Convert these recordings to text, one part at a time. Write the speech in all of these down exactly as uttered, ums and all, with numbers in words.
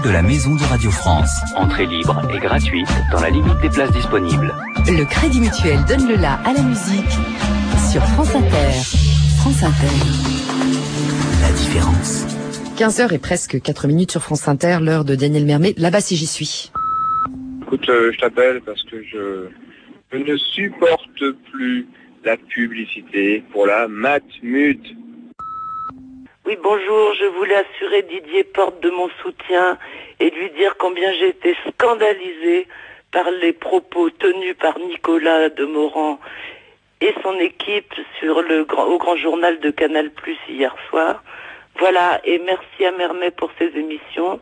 de la maison de Radio France. Entrée libre et gratuite dans la limite des places disponibles. Le Crédit Mutuel donne le la à la musique sur France Inter. France Inter. La différence. quinze heures et presque quatre minutes sur France Inter, l'heure de Daniel Mermet. Là-bas si j'y suis. Écoute, euh, je t'appelle parce que je, je ne supporte plus la publicité pour la Matmut. Oui, bonjour, je voulais assurer Didier Porte de mon soutien et lui dire combien j'ai été scandalisée par les propos tenus par Nicolas Demorand et son équipe sur le grand, au grand journal de Canal Plus hier soir. Voilà, et merci à Mermet pour ses émissions.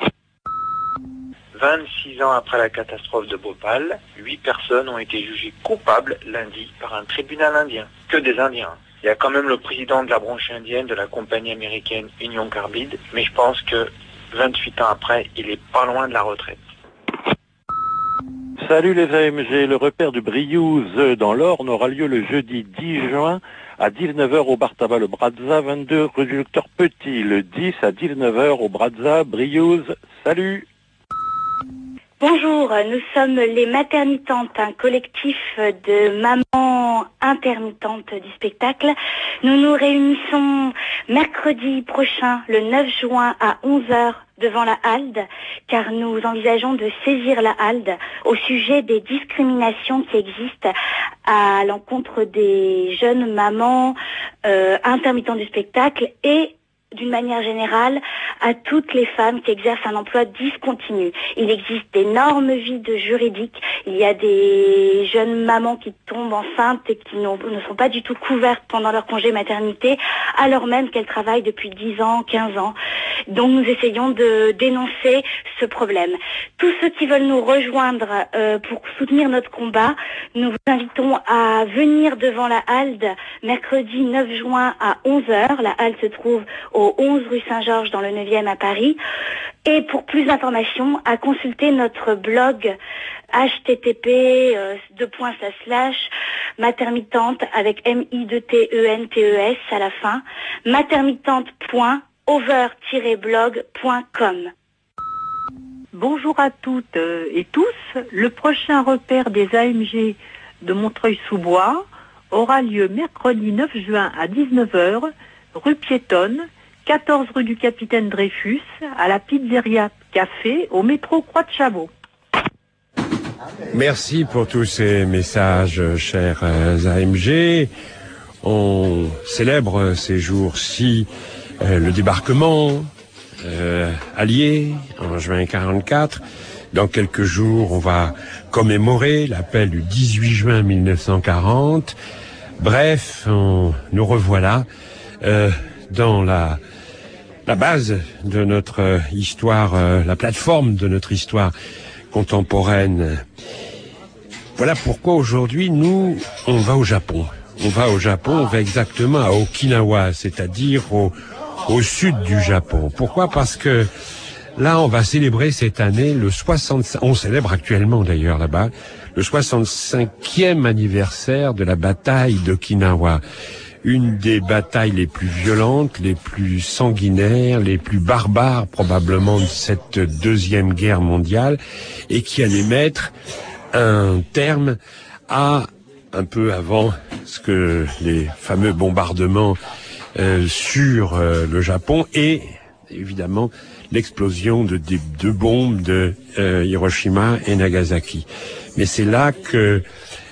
vingt-six ans après la catastrophe de Bhopal, huit personnes ont été jugées coupables lundi par un tribunal indien. Que des Indiens. Il y a quand même le président de la branche indienne de la compagnie américaine Union Carbide, mais je pense que vingt-huit ans après, il est pas loin de la retraite. Salut les A M G, le repère du Briouze dans l'Orne aura lieu le jeudi dix juin à dix-neuf heures au bar tabac le Brazza, vingt-deux rue du Docteur Petit, le dix à dix-neuf heures au Brazza, Briouze. Salut. Bonjour, nous sommes les Maternitantes, un collectif de mamans intermittentes du spectacle. Nous nous réunissons mercredi prochain, le neuf juin à onze heures devant la Halde, car nous envisageons de saisir la Halde au sujet des discriminations qui existent à l'encontre des jeunes mamans euh, intermittentes du spectacle et d'une manière générale, à toutes les femmes qui exercent un emploi discontinu. Il existe d'énormes vides juridiques. Il y a des jeunes mamans qui tombent enceintes et qui ne sont pas du tout couvertes pendant leur congé maternité, alors même qu'elles travaillent depuis dix ans, quinze ans. Donc nous essayons de dénoncer ce problème. Tous ceux qui veulent nous rejoindre euh, pour soutenir notre combat, nous vous invitons à venir devant la Halde mercredi neuf juin à onze heures. La Halde se trouve au onze rue Saint-Georges dans le neuvième à Paris. Et pour plus d'informations, à consulter notre blog h t t p deux points slash slash matermitante avec m i t e n t e s à la fin, matermitante point over tiret blog point com. Bonjour à toutes et tous. Le prochain repère des A M G de Montreuil-sous-Bois aura lieu mercredi neuf juin à dix-neuf heures, rue Piétonne, quatorze rue du Capitaine Dreyfus, à la pizzeria Café, au métro Croix de Chabot. Merci pour tous ces messages, chers A M G. On célèbre ces jours-ci euh, le débarquement euh, allié en juin quarante-quatre. Dans quelques jours, on va commémorer l'appel du dix-huit juin mille neuf cent quarante. Bref, on, nous revoilà euh, dans la la base de notre histoire, euh, la plateforme de notre histoire contemporaine. Voilà pourquoi aujourd'hui, nous, on va au Japon. On va au Japon, on va exactement à Okinawa, c'est-à-dire au, au sud du Japon. Pourquoi ? Parce que là, on va célébrer cette année le soixante-cinq, on célèbre actuellement d'ailleurs là-bas, le soixante-cinquième anniversaire de la bataille d'Okinawa. Une des batailles les plus violentes, les plus sanguinaires, les plus barbares probablement de cette deuxième guerre mondiale et qui allait mettre un terme à, un peu avant ce que les fameux bombardements euh, sur euh, le Japon et évidemment l'explosion de des deux bombes de euh, Hiroshima et Nagasaki. Mais c'est là que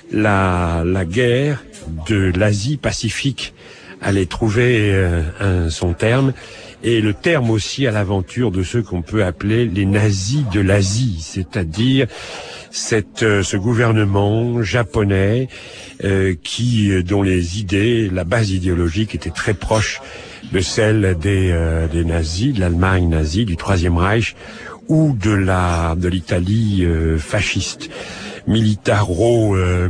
la, la guerre de l'Asie-Pacifique allait trouver euh, un, son terme, et le terme aussi à l'aventure de ceux qu'on peut appeler les nazis de l'Asie, c'est-à-dire cette, euh, ce gouvernement japonais euh, qui, dont les idées, la base idéologique était très proche de celle des, euh, des nazis, de l'Allemagne nazie, du Troisième Reich ou de la de l'Italie euh, fasciste, militaro euh,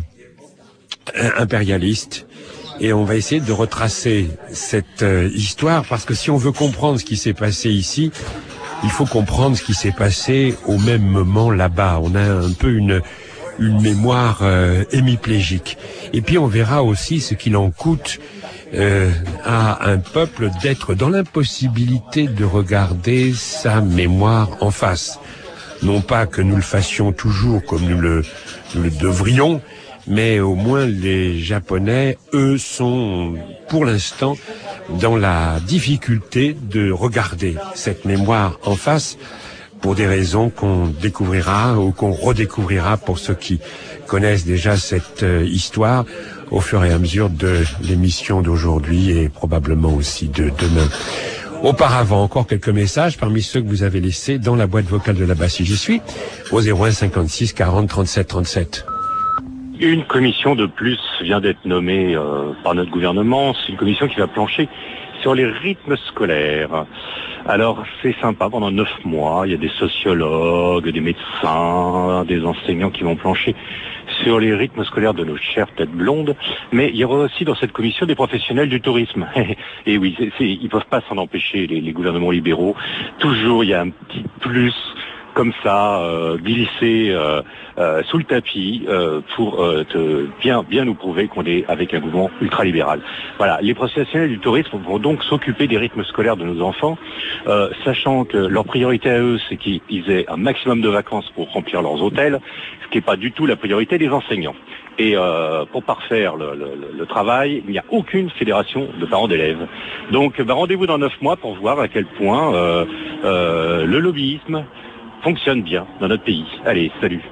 impérialiste. Et on va essayer de retracer cette euh, histoire, parce que si on veut comprendre ce qui s'est passé ici, il faut comprendre ce qui s'est passé au même moment là-bas. On a un peu une une mémoire euh, hémiplégique. Et puis on verra aussi ce qu'il en coûte euh, à un peuple d'être dans l'impossibilité de regarder sa mémoire en face. Non pas que nous le fassions toujours comme nous le, nous le devrions, mais au moins les Japonais, eux, sont pour l'instant dans la difficulté de regarder cette mémoire en face pour des raisons qu'on découvrira ou qu'on redécouvrira pour ceux qui connaissent déjà cette euh, histoire au fur et à mesure de l'émission d'aujourd'hui et probablement aussi de demain. Auparavant, encore quelques messages parmi ceux que vous avez laissés dans la boîte vocale de là-bas si j'y suis, au zéro un cinquante-six quarante trente-sept trente-sept. Une commission de plus vient d'être nommée euh, par notre gouvernement. C'est une commission qui va plancher sur les rythmes scolaires. Alors, c'est sympa, pendant neuf mois, il y a des sociologues, des médecins, des enseignants qui vont plancher sur les rythmes scolaires de nos chères têtes blondes, mais il y aura aussi dans cette commission des professionnels du tourisme. Et oui, c'est, c'est, ils peuvent pas s'en empêcher, les, les gouvernements libéraux. Toujours, il y a un petit plus comme ça, euh, glissé euh, euh, sous le tapis euh, pour euh, te bien bien nous prouver qu'on est avec un mouvement ultralibéral. Voilà, les professionnels du tourisme vont donc s'occuper des rythmes scolaires de nos enfants, euh, sachant que leur priorité à eux, c'est qu'ils aient un maximum de vacances pour remplir leurs hôtels, ce qui n'est pas du tout la priorité des enseignants. Et euh, pour parfaire le, le, le travail, il n'y a aucune fédération de parents d'élèves. Donc bah, rendez-vous dans neuf mois pour voir à quel point euh, euh, le lobbyisme fonctionne bien dans notre pays. Allez, salut.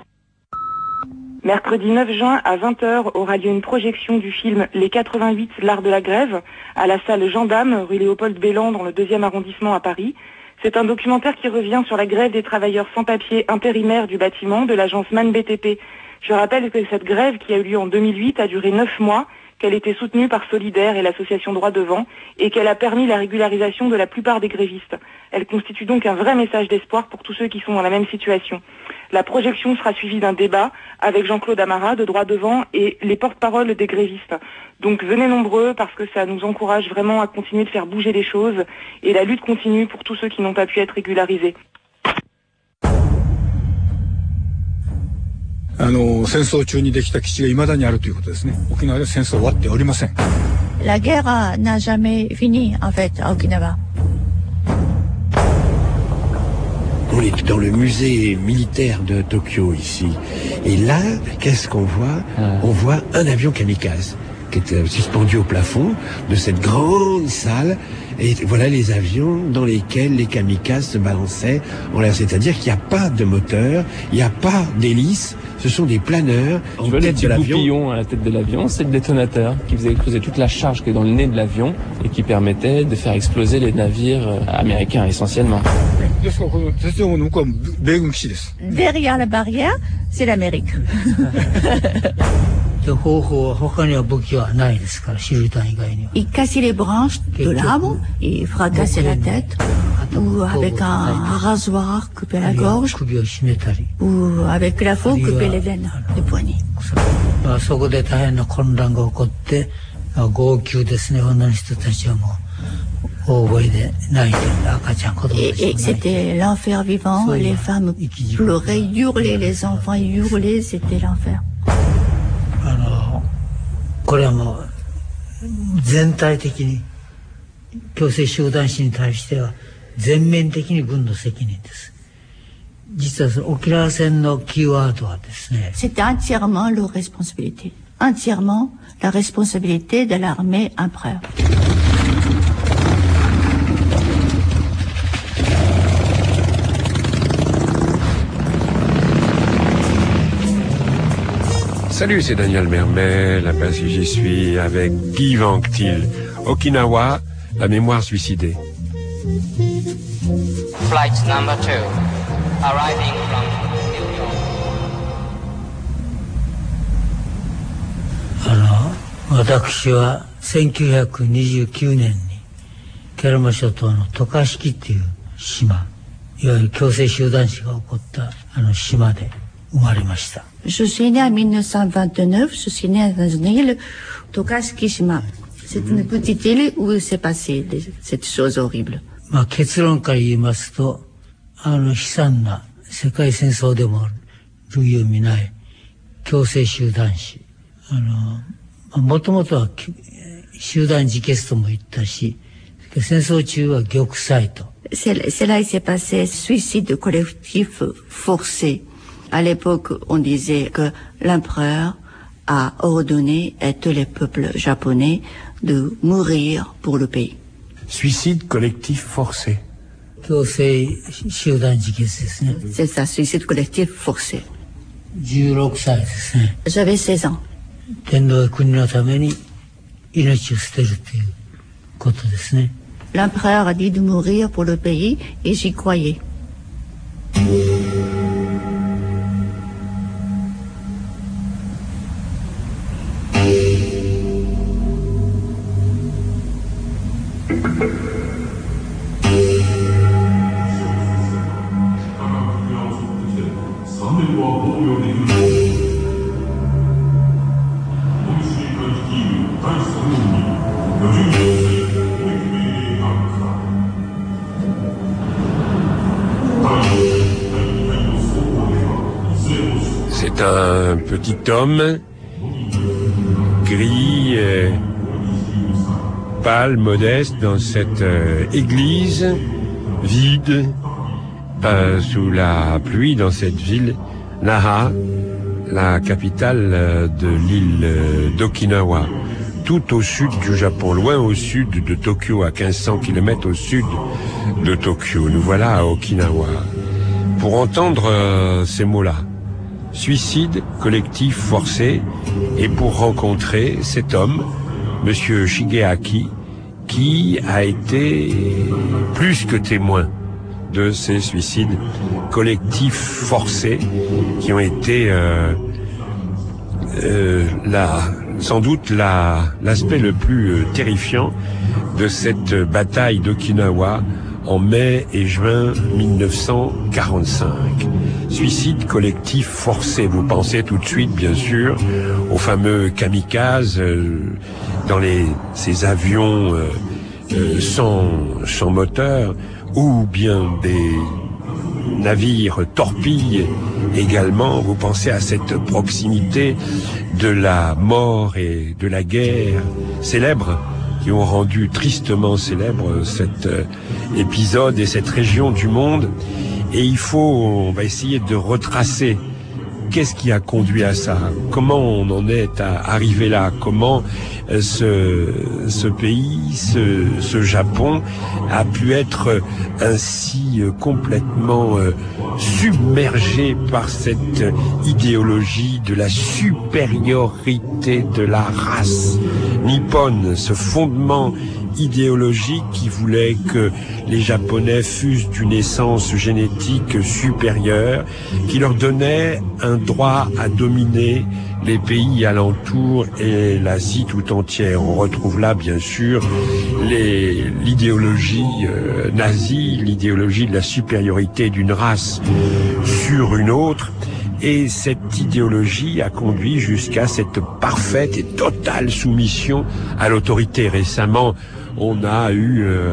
Mercredi neuf juin à vingt heures aura lieu une projection du film Les quatre-vingt-huit, l'art de la grève à la salle Jean Dame, rue Léopold Bélan dans le deuxième arrondissement à Paris. C'est un documentaire qui revient sur la grève des travailleurs sans papier intérimaires du bâtiment de l'agence Man B T P. Je rappelle que cette grève qui a eu lieu en deux mille huit a duré neuf mois, qu'elle était soutenue par Solidaire et l'association Droit Devant et qu'elle a permis la régularisation de la plupart des grévistes. Elle constitue donc un vrai message d'espoir pour tous ceux qui sont dans la même situation. La projection sera suivie d'un débat avec Jean-Claude Amara de Droit Devant et les porte-paroles des grévistes. Donc venez nombreux parce que ça nous encourage vraiment à continuer de faire bouger les choses et la lutte continue pour tous ceux qui n'ont pas pu être régularisés. あの戦争中にできた基地が未だにあるということですね。沖縄で戦争終わっておりません。 La guerre n'a jamais fini en fait à Okinawa. On est dans le musée militaire de Tokyo ici. Et là, qu'est-ce qu'on voit? On voit un avion kamikaze qui est suspendu au plafond de cette grande salle. Et voilà les avions dans lesquels les kamikazes se balançaient en l'air. C'est-à-dire qu'il n'y a pas de moteur, il n'y a pas d'hélice, ce sont des planeurs en tu vois, tête de l'avion. Le petit goupillon à la tête de l'avion, c'est le détonateur qui faisait exploser toute la charge qui est dans le nez de l'avion et qui permettait de faire exploser les navires américains essentiellement. Derrière la barrière, c'est l'Amérique. Il cassait les branches de l'arbre, il fracassait la tête, ou avec un rasoir couper la gorge, ou avec la faux couper les veines, les poignets. Et, et c'était l'enfer vivant, les femmes pleuraient, hurlaient, les enfants hurlaient, c'était l'enfer. これはもう全体的に強制集団死に対しては全面的に軍の責任です。実はその沖縄戦のキーワードはですね。 C'était entièrement leur responsabilité, entièrement la responsabilité de l'armée empereur. Salut, c'est Daniel Mermet, là-bas si j'y suis, avec Guy Vanctil. Okinawa, la mémoire suicidée. Flight number two, arriving from New York. あの、私はせんきゅうひゃくにじゅうきゅうねんにケラマ諸島の渡嘉敷っていう島、いわゆる強制集団死が起こったあの島で生まれました。 Je suis né en mille neuf cent vingt-neuf, je suis né dans une île, Tokaskishima. C'est une petite île où s'est passé cette chose horrible. まあ結論から言いますと、あの悲惨な世界戦争でも類を見ない強制集団死。あの、もともとは集団自決とも言ったし、戦争中は玉砕と。 C'est là il s'est passé suicide collectif forcé. À l'époque, on disait que l'empereur a ordonné à tous les peuples japonais de mourir pour le pays. Suicide collectif forcé. C'est ça, suicide collectif forcé. J'avais seize ans. L'empereur a dit de mourir pour le pays et j'y croyais. C'est un petit homme gris, euh, pâle, modeste, dans cette euh, église vide, euh, sous la pluie, dans cette ville, Naha, la capitale euh, de l'île euh, d'Okinawa, tout au sud du Japon, loin au sud de Tokyo, à quinze cents kilomètres au sud de Tokyo. Nous voilà à Okinawa pour entendre euh, ces mots-là. Suicide collectif forcé, et pour rencontrer cet homme, Monsieur Shigeaki, qui a été plus que témoin de ces suicides collectifs forcés qui ont été euh, euh, la, sans doute la, l'aspect le plus euh, terrifiant de cette bataille d'Okinawa en mai et juin mille neuf cent quarante-cinq. Suicide collectif forcé. Vous pensez tout de suite, bien sûr, aux fameux kamikazes euh, dans les, ces avions euh, euh, sans, sans moteur, ou bien des navires torpilles également. Vous pensez à cette proximité de la mort et de la guerre célèbre, qui ont rendu tristement célèbre cet euh, épisode et cette région du monde. Et il faut, on va essayer de retracer qu'est-ce qui a conduit à ça, comment on en est à arriver là, comment euh, ce, ce pays, ce, ce Japon a pu être ainsi euh, complètement euh, submergé par cette idéologie de la supériorité de la race nippone, ce fondement idéologique qui voulait que les Japonais fussent d'une essence génétique supérieure, qui leur donnait un droit à dominer les pays alentours et l'Asie tout entière. On retrouve là, bien sûr, les, l'idéologie euh, nazie, l'idéologie de la supériorité d'une race sur une autre. Et cette idéologie a conduit jusqu'à cette parfaite et totale soumission à l'autorité. Récemment, on a eu euh,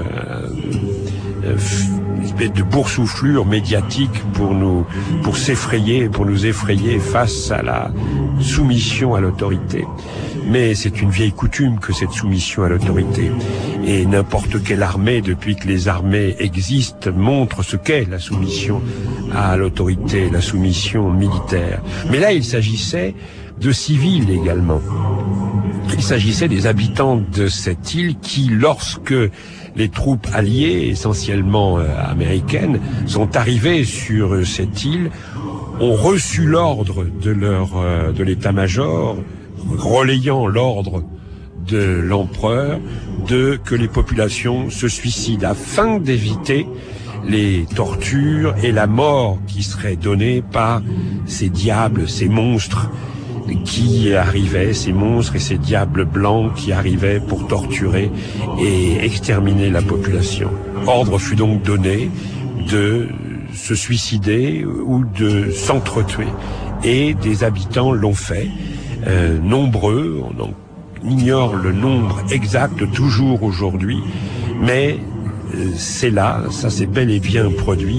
une espèce de boursouflure médiatique pour nous, pour s'effrayer, pour nous effrayer face à la soumission à l'autorité. Mais c'est une vieille coutume que cette soumission à l'autorité. Et n'importe quelle armée, depuis que les armées existent, montre ce qu'est la soumission à l'autorité, la soumission militaire. Mais là, il s'agissait de civils également. Il s'agissait des habitants de cette île qui, lorsque les troupes alliées, essentiellement euh, américaines, sont arrivées sur cette île, ont reçu l'ordre de leur euh, de l'état-major, relayant l'ordre de l'empereur, de que les populations se suicident afin d'éviter les tortures et la mort qui serait donnée par ces diables, ces monstres qui arrivaient, ces monstres et ces diables blancs qui arrivaient pour torturer et exterminer la population. Ordre fut donc donné de se suicider ou de s'entretuer. Et des habitants l'ont fait, euh, nombreux, on en ignore le nombre exact toujours aujourd'hui, mais euh, c'est là, ça s'est bel et bien produit,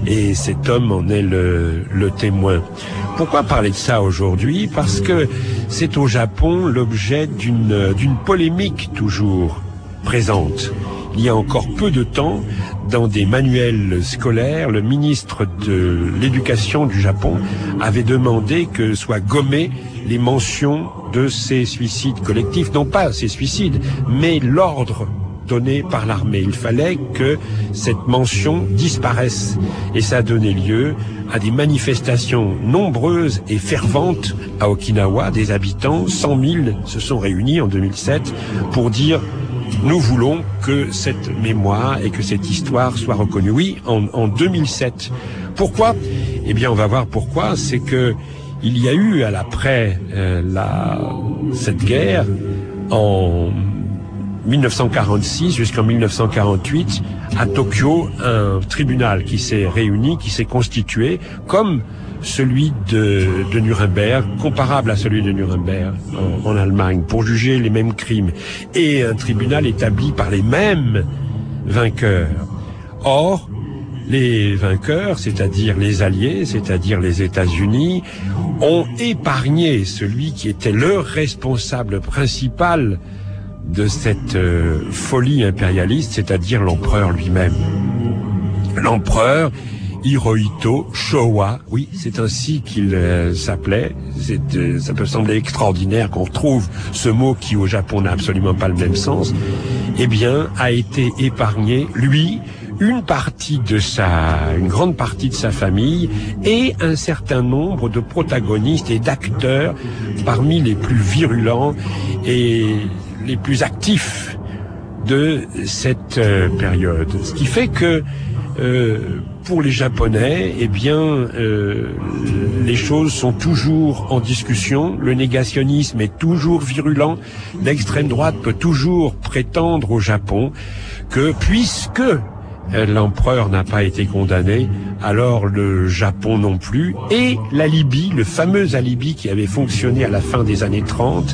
et cet homme en est le, le témoin. Pourquoi parler de ça aujourd'hui? Parce que c'est au Japon l'objet d'une, d'une polémique toujours présente. Il y a encore peu de temps, dans des manuels scolaires, le ministre de l'Éducation du Japon avait demandé que soient gommées les mentions de ces suicides collectifs. Non pas ces suicides, mais l'ordre donné par l'armée. Il fallait que cette mention disparaisse. Et ça a donné lieu à des manifestations nombreuses et ferventes à Okinawa. Des habitants, cent mille, se sont réunis en deux mille sept pour dire: nous voulons que cette mémoire et que cette histoire soient reconnues. Oui, en, en deux mille sept. Pourquoi? Eh bien, on va voir pourquoi. C'est que il y a eu, à l'après euh, la, cette guerre, en mille neuf cent quarante-six jusqu'en mille neuf cent quarante-huit, à Tokyo, un tribunal qui s'est réuni, qui s'est constitué, comme celui de, de Nuremberg, comparable à celui de Nuremberg en, en Allemagne, pour juger les mêmes crimes, et un tribunal établi par les mêmes vainqueurs. Or, les vainqueurs, c'est-à-dire les Alliés, c'est-à-dire les États-Unis, ont épargné celui qui était leur responsable principal de cette euh, folie impérialiste, c'est-à-dire l'empereur lui-même. L'empereur Hirohito Showa, oui, c'est ainsi qu'il euh, s'appelait. C'est, euh, ça peut sembler extraordinaire qu'on retrouve ce mot qui au Japon n'a absolument pas le même sens. Eh bien, a été épargné, lui, une partie de sa, une grande partie de sa famille et un certain nombre de protagonistes et d'acteurs parmi les plus virulents et les plus actifs de cette euh, période. Ce qui fait que euh, pour les Japonais, eh bien, euh, les choses sont toujours en discussion. Le négationnisme est toujours virulent. L'extrême droite peut toujours prétendre au Japon que puisque l'empereur n'a pas été condamné, alors le Japon non plus, et la Libye, le fameux alibi qui avait fonctionné à la fin des années trente,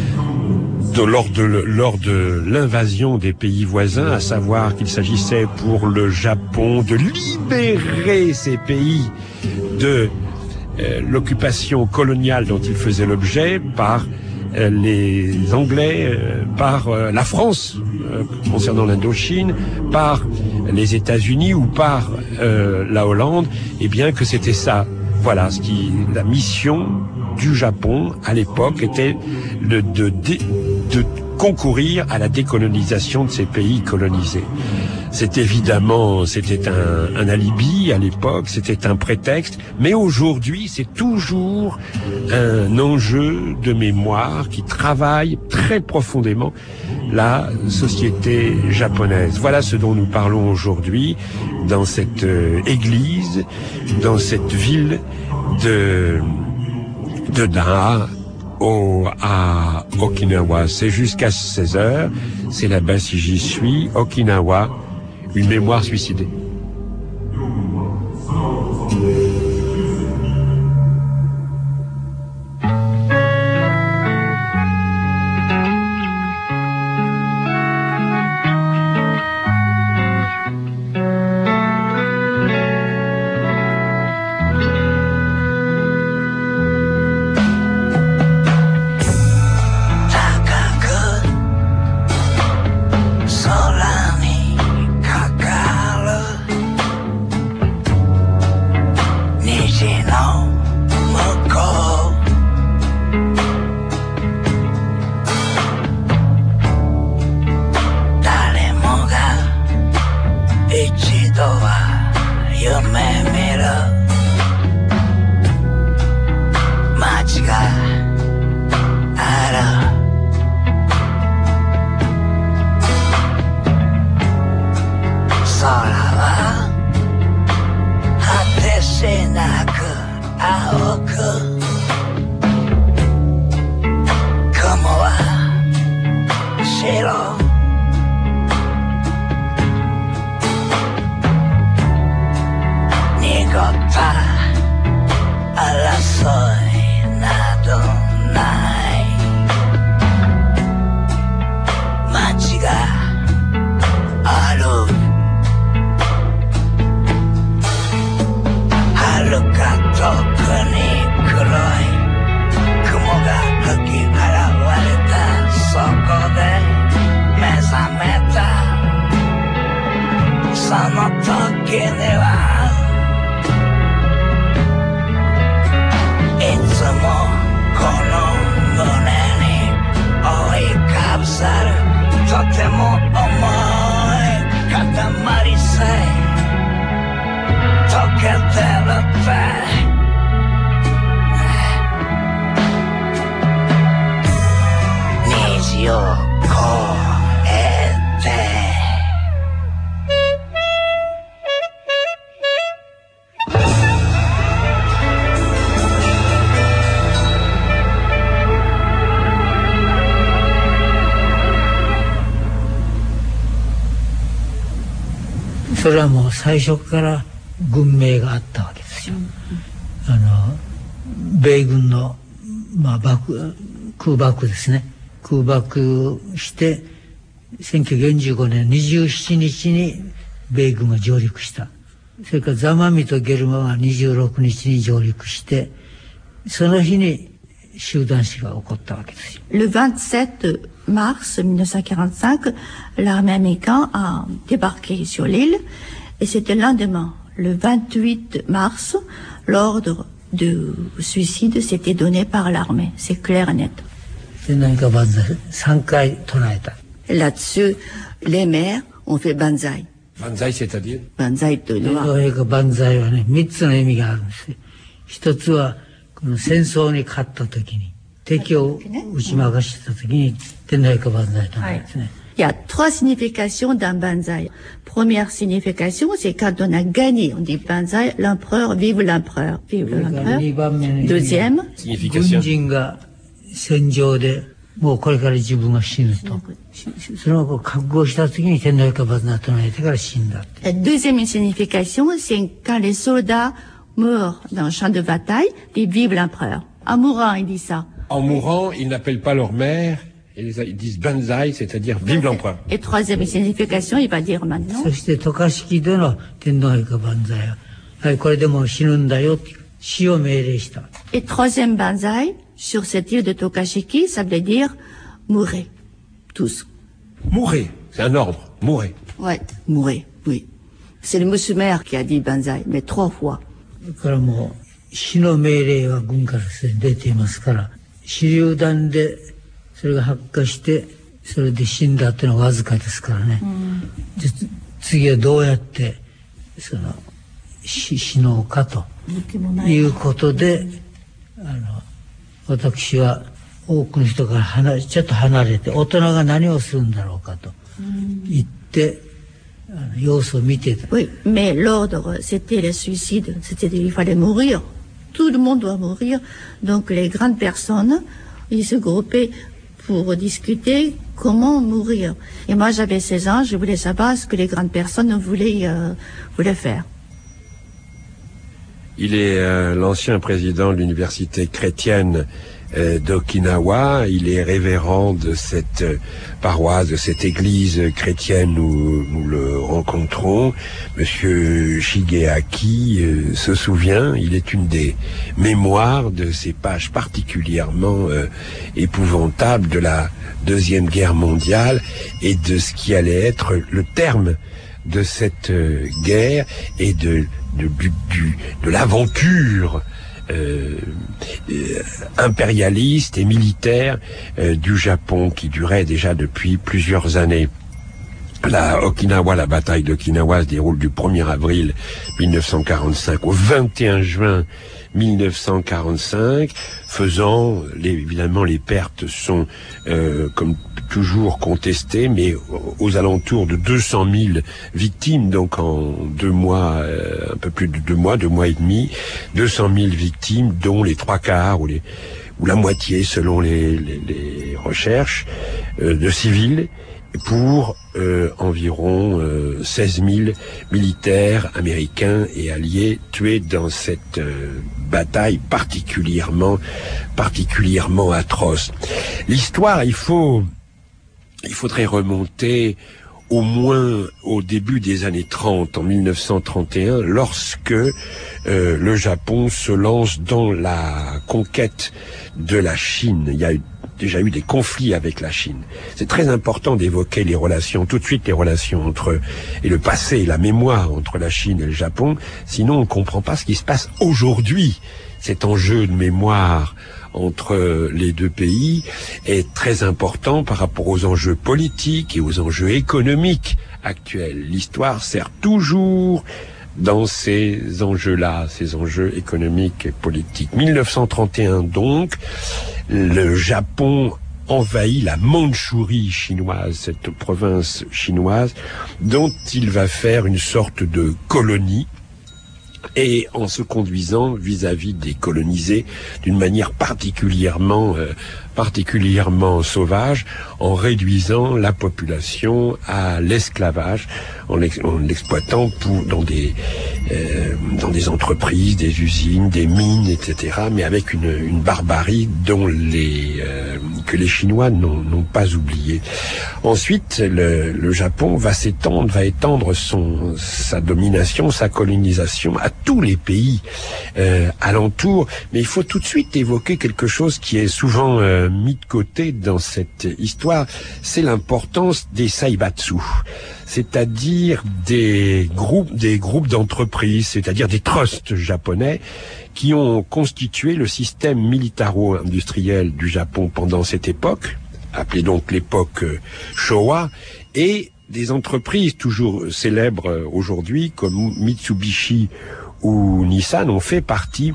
de, lors de, lors de l'invasion des pays voisins, à savoir qu'il s'agissait pour le Japon de libérer ces pays de euh, l'occupation coloniale dont ils faisaient l'objet par euh, les Anglais, euh, par euh, la France euh, concernant l'Indochine, par les États-Unis ou par euh, la Hollande, et bien que c'était ça. Voilà, ce qui, la mission du Japon à l'époque était de, de, de, de concourir à la décolonisation de ces pays colonisés. C'est évidemment, c'était un, un alibi à l'époque, c'était un prétexte, mais aujourd'hui c'est toujours un enjeu de mémoire qui travaille très profondément la société japonaise. Voilà ce dont nous parlons aujourd'hui dans cette euh, église, dans cette ville de, de Naha, Au, à Okinawa. C'est jusqu'à seize heures, c'est là-bas si j'y suis, Okinawa, une mémoire suicidée. faire la paix. Nizio Koete. それはもう最初から軍命があったわけですよ。あの米軍の、まあ、爆空爆ですね。空爆してせんきゅうひゃくよんじゅうごねんにじゅうしちにちに米軍が上陸した。それからザマミとゲルマはにじゅうろくにちに上陸して、その日に集団死が起こったわけですよ。 Le vingt-sept mars mille neuf cent quarante-cinq, l'armée américaine a débarqué sur l'île et c'était le lendemain, le vingt-huit mars, l'ordre de suicide s'était donné par l'armée. C'est clair et net. Là-dessus, les maires ont fait banzai. Banzai, c'est-à-dire Banzai というのは、天皇陛下万歳はね、三つの意味があるんですよ。一つは、この戦争に勝った時に、敵を打ち負かした時に、天皇陛下万歳となるんですね。 Il y a trois significations d'un banzai. Première signification, c'est quand on a gagné. On dit banzai, l'empereur, vive l'empereur, vive l'empereur. Deuxième, 軍人が戦場でもうこれから自分が死ぬと。それを覚悟した時に天皇陛下万歳と唱えてから死んだ。 La deuxième signification, c'est quand les soldats meurent dans le champ de bataille, ils vivent l'empereur. En mourant, il dit ça. En mourant, ils n'appellent pas leur mère, ils disent banzai, c'est-à-dire vive l'empereur. Et troisième signification, il va dire maintenant. そして渡嘉敷での天皇陛下万歳は、はい、これでもう死ぬんだよ、死を命令した。 Et troisième banzai, sur cette île de Tokashiki, ça veut dire mourrez, tous. Mourrez, c'est un ordre, mourrez. Ouais, mourrez, oui. C'est le musulman qui a dit banzai, mais trois fois. だからもう死の命令は軍から出ていますから、手榴弾でそれが発火してそれで死んだっていうのはわずかですからね。うん、で次はどうやってその死死のうかということで、あの私は多くの人から離れちょっと離れて大人が何をするんだろうかと言って。 Oui, mais l'ordre, c'était le suicide. C'était il fallait mourir. Tout le monde doit mourir. Donc les grandes personnes, ils se groupaient pour discuter comment mourir. Et moi, j'avais seize ans, je voulais savoir ce que les grandes personnes voulaient, euh, voulaient faire. Il est euh, l'ancien président de l'université chrétienne euh, d'Okinawa. Il est révérend de cette euh, paroisse, de cette église chrétienne où nous le rencontrons. Monsieur Shigeaki euh, se souvient, il est une des mémoires de ces pages particulièrement euh, épouvantables de la Deuxième Guerre mondiale et de ce qui allait être le terme de cette euh, guerre et de de, du, du, de l'aventure euh, euh, impérialiste et militaire euh, du Japon qui durait déjà depuis plusieurs années. La Okinawa, la bataille d'Okinawa se déroule du premier avril mille neuf cent quarante-cinq au vingt et un juin mille neuf cent quarante-cinq, faisant, les, évidemment les pertes sont euh, comme toujours contestées, mais aux alentours de deux cent mille victimes, donc en deux mois, euh, un peu plus de deux mois, deux mois et demi, deux cent mille victimes, dont les trois quarts ou les ou la moitié selon les, les, les recherches euh, de civils, pour euh, environ euh, seize mille militaires américains et alliés tués dans cette euh, bataille particulièrement particulièrement atroce. L'histoire, il faut il faudrait remonter au moins au début des années trente, en mille neuf cent trente et un, lorsque euh, le Japon se lance dans la conquête de la Chine. Il y a eu déjà eu des conflits avec la Chine. C'est très important d'évoquer les relations, tout de suite les relations entre, et le passé, la mémoire entre la Chine et le Japon, sinon on ne comprend pas ce qui se passe aujourd'hui. Cet enjeu de mémoire entre les deux pays est très important par rapport aux enjeux politiques et aux enjeux économiques actuels. L'histoire sert toujours dans ces enjeux-là, ces enjeux économiques et politiques. mille neuf cent trente et un donc, le Japon envahit la Mandchourie chinoise, cette province chinoise dont il va faire une sorte de colonie, et en se conduisant vis-à-vis des colonisés d'une manière particulièrement euh, particulièrement sauvage, en réduisant la population à l'esclavage, en l'exploitant pour dans des euh, dans des entreprises, des usines, des mines, et cetera, mais avec une, une barbarie dont les euh, que les Chinois n'ont, n'ont pas oublié. Ensuite, le, le Japon va s'étendre, va étendre son sa domination, sa colonisation à tous les pays euh, alentours. Mais il faut tout de suite évoquer quelque chose qui est souvent euh, mis de côté dans cette histoire, c'est l'importance des saibatsu, c'est-à-dire des groupes, des groupes d'entreprises, c'est-à-dire des trusts japonais qui ont constitué le système militaro-industriel du Japon pendant cette époque, appelée donc l'époque Showa, et des entreprises toujours célèbres aujourd'hui comme Mitsubishi ou Nissan ont fait partie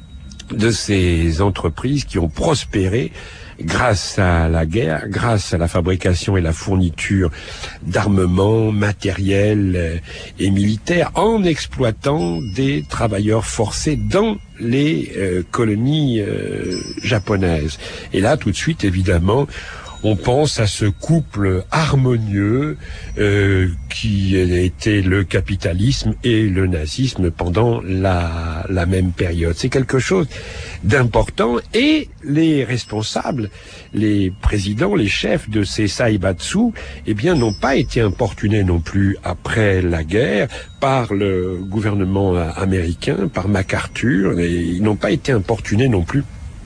de ces entreprises qui ont prospéré grâce à la guerre, grâce à la fabrication et la fourniture d'armements, matériels et militaires, en exploitant des travailleurs forcés dans les euh, colonies euh, japonaises. Et là, tout de suite, évidemment, on pense à ce couple harmonieux euh, qui était le capitalisme et le nazisme pendant la, la même période. C'est quelque chose d'important, et les responsables, les présidents, les chefs de ces saibatsu, eh bien, n'ont pas été importunés non plus après la guerre par le gouvernement américain, par MacArthur, et ils n'ont pas été importunés non plus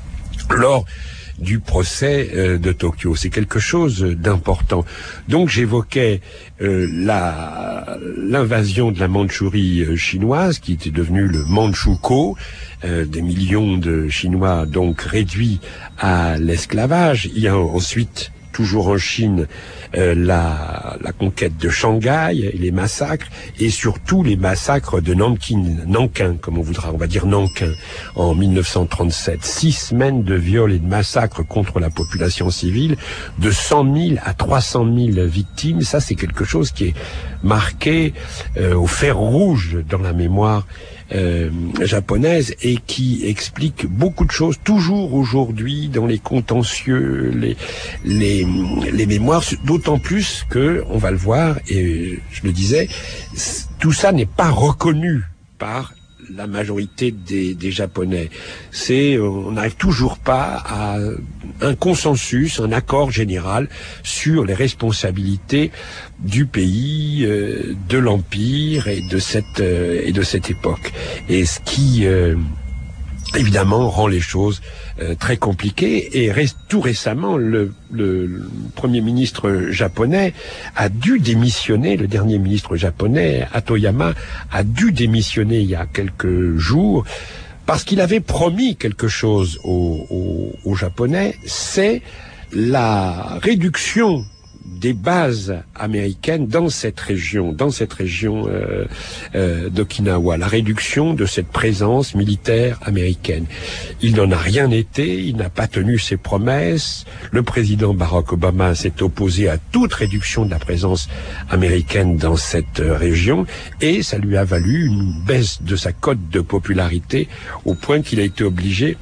lors du procès euh, de Tokyo. C'est quelque chose d'important. Donc j'évoquais euh, la l'invasion de la Mandchourie euh, chinoise, qui était devenue le Manchukuo, euh, des millions de Chinois donc réduits à l'esclavage. Il y a ensuite, toujours en Chine, euh, la, la conquête de Shanghai et les massacres, et surtout les massacres de Nankin, Nankin, comme on voudra, on va dire Nankin, en mille neuf cent trente-sept. Six semaines de viols et de massacres contre la population civile, de cent mille à trois cent mille victimes. Ça, c'est quelque chose qui est marqué euh, au fer rouge dans la mémoire Euh, japonaise, et qui explique beaucoup de choses toujours aujourd'hui dans les contentieux, les, les, les mémoires, d'autant plus que, on va le voir, et je le disais, tout ça n'est pas reconnu par la majorité des, des Japonais. C'est, on n'arrive toujours pas à un consensus, un accord général sur les responsabilités du pays, euh, de l'empire et de cette euh, et de cette époque. Et ce qui euh, évidemment rend les choses euh, très compliquées. Et reste, tout récemment, le, le, le premier ministre japonais a dû démissionner, le dernier ministre japonais, Hatoyama, a dû démissionner il y a quelques jours, parce qu'il avait promis quelque chose aux, aux, aux Japonais, c'est la réduction des bases américaines dans cette région, dans cette région euh, euh, d'Okinawa, la réduction de cette présence militaire américaine. Il n'en a rien été, il n'a pas tenu ses promesses. Le président Barack Obama s'est opposé à toute réduction de la présence américaine dans cette euh, région, et ça lui a valu une baisse de sa cote de popularité au point qu'il a été obligé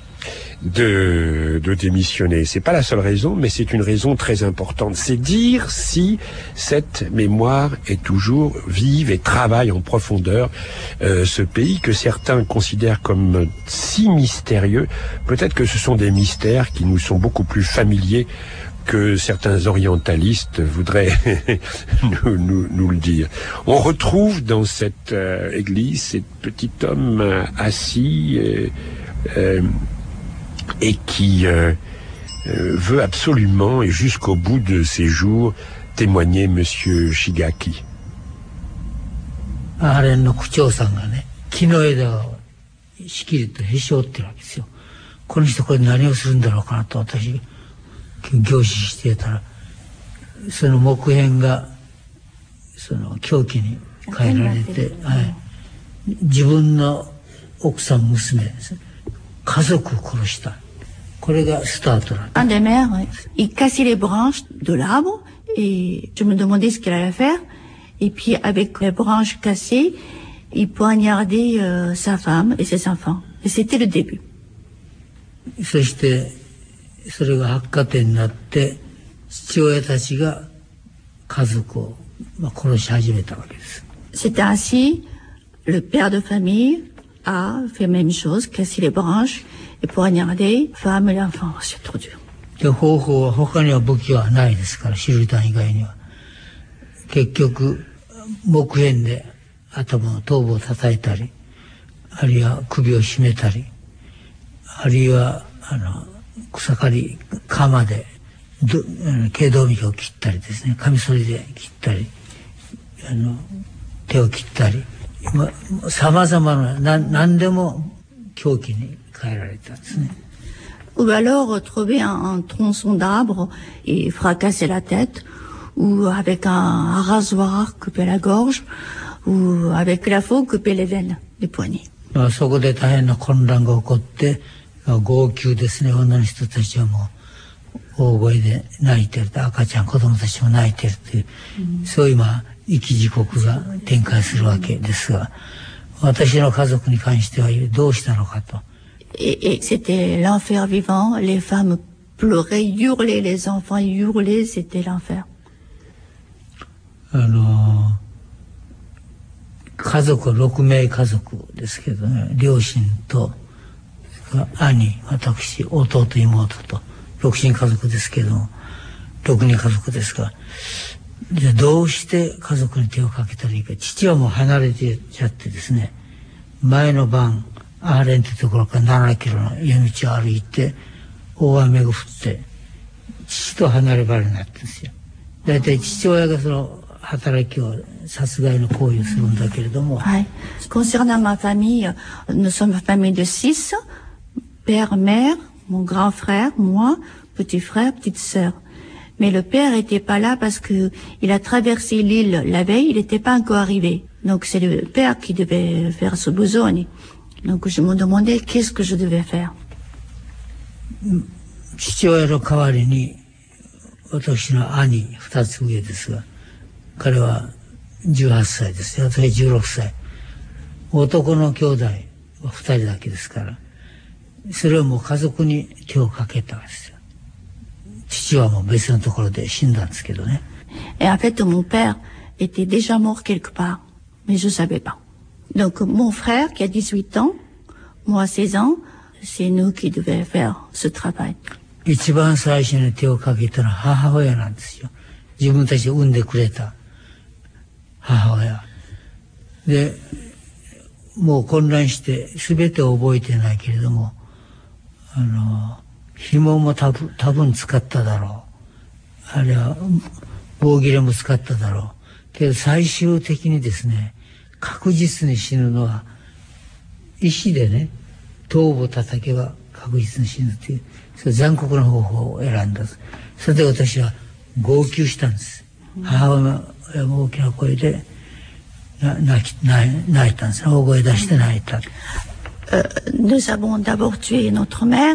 de, de démissionner. C'est pas la seule raison, mais c'est une raison très importante. C'est dire si cette mémoire est toujours vive et travaille en profondeur euh, ce pays que certains considèrent comme si mystérieux. Peut-être que ce sont des mystères qui nous sont beaucoup plus familiers que certains orientalistes voudraient nous, nous, nous le dire. On retrouve dans cette euh, église cet petit homme euh, assis euh, euh, et qui euh, euh, veut absolument, et jusqu'au bout de ses jours, témoigner Monsieur Shigaki. あれの区長さんがね、木の枝をしきりとへし折ってるわけですよ。この人これ何をするんだろうかなと私凝視してたら、その木片がその凶器に変えられて、はい、 自分の奥さん娘ですね、家族を殺した。これがスタートなんです。 Un des mères, il cassait les branches de l'arbre et je me demandais ce qu'il allait faire. Et puis avec les branches cassées, il poignardait euh, sa femme et ses enfants. Et c'était le début. そしてそれが発火点になって父親たちが家族を、まあ、殺し始めたわけです。 C'était ainsi, le père de famille a fait la même chose, cassé les branches et poignardé femme et l'enfant. C'est trop dur. で方法は他には武器はないですから、手榴弾以外には。結局木片で頭の頭部を叩いたり、あるいは首を絞めたり、あるいはあの草刈り鎌で頸動脈を切ったりですね、カミソリで切ったり、あの手を切ったり、さまざまなな何でも凶器に変えられたんですね。 Ou alors trouver un, un tronçon d'arbre et fracasser la tête, ou avec un, un rasoir couper la gorge, ou avec la faux couper les veines, les poignets. まあそこで大変な混乱が起こって、号泣ですね、女の人たちはもう大声で泣いてる、赤ちゃん子供たちも泣いてるという、うん、そういう今生き地獄が展開するわけですが、私の家族に関してはどうしたのかと。 Et, et c'était l'enfer vivant, les femmes pleuraient, hurlaient, les enfants hurlaient, c'était l'enfer. あの家族はろくめい家族ですけどね、両親と兄、私、弟、妹とろくにん家族ですけども、ろくにん家族ですが、じゃあどうして家族に手をかけたらいいか。父はもう離れてちゃってですね、前の晩アーレンというところからななキロの夜道を歩いて大雨が降って父と離れ離れになってるんですよ。だいたい父親がその働きを殺害の行為をするんだけれども。 はい。Concernant ma famille, nous sommes une famille de six, père, mère, mon grand frère, moi, petit frère, petite sœur. Mais le père était pas là parce que il a traversé l'île la veille, il n'était pas encore arrivé. Donc c'est le père qui devait faire ce besogne. Donc je me demandais qu'est-ce que je devais faire. 父親の代わりに私の兄二つ上ですが、彼はじゅうはっさいです。私はじゅうろくさい。男の兄弟は二人だけですから、それはもう家族に手をかけたんですよ。父はもう別のところで死んだんですけどね。 Et en fait, mon père était déjà mort quelque part, mais je savais pas. Donc mon frère qui a dix-huit ans, moi seize ans, c'est nous qui devions faire ce travail. 一番最初に手をかけたのは母親なんですよ。自分たちを産んでくれた母親で、もう混乱して全てを覚えてないけれども、あの紐も多分多分使っただろう、あるいは棒切れも使っただろうけど、最終的にですね、確実に死ぬのは石でね、頭部を叩けば確実に死ぬという、それ残酷な方法を選んだ。それで私は号泣したんです。母親も大きな声で泣き泣いたんです。大声出して泣いた。 Euh, nous avons d'abord tué notre mère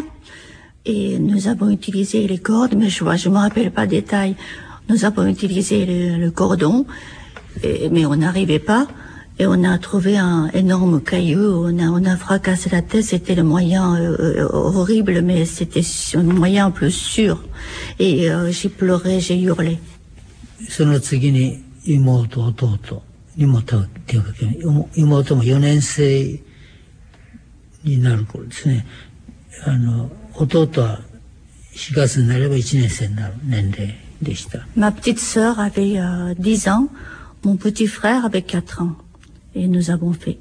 et nous avons utilisé les cordes, mais je ne me rappelle pas le détail. Nous avons utilisé le, le cordon, et, mais on n'arrivait pas. Et on a trouvé un énorme caillou, on a, on a fracassé la tête, c'était le moyen euh, horrible, mais c'était un moyen plus sûr. Et euh, j'ai pleuré, j'ai hurlé. その次に妹、弟にも手をかける。妹もよねん生になる頃ですね。あの弟はしがつになればいちねん生になる年齢でした。 Ma petite sœur avait euh, dix ans, mon petit frère avait quatre ans. Et nous avons fait.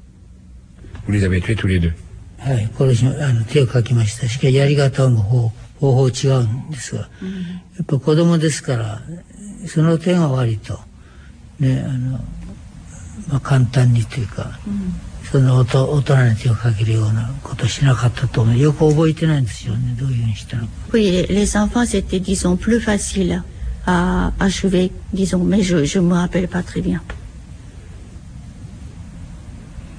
Vous les avez tués tous les deux? はい、殺しあの手をかきました。しかしやり方も方方法違うんですが、うん、やっぱ子供ですからその点は割とね、あのまあ簡単にというか、うん、その大人に手をかけるようなことしなかったと思う。よく覚えてないんですよね、どういうふうにしたのか。 Oui, les enfants c'était disons plus facile à achever, disons, mais je je me rappelle pas très bien.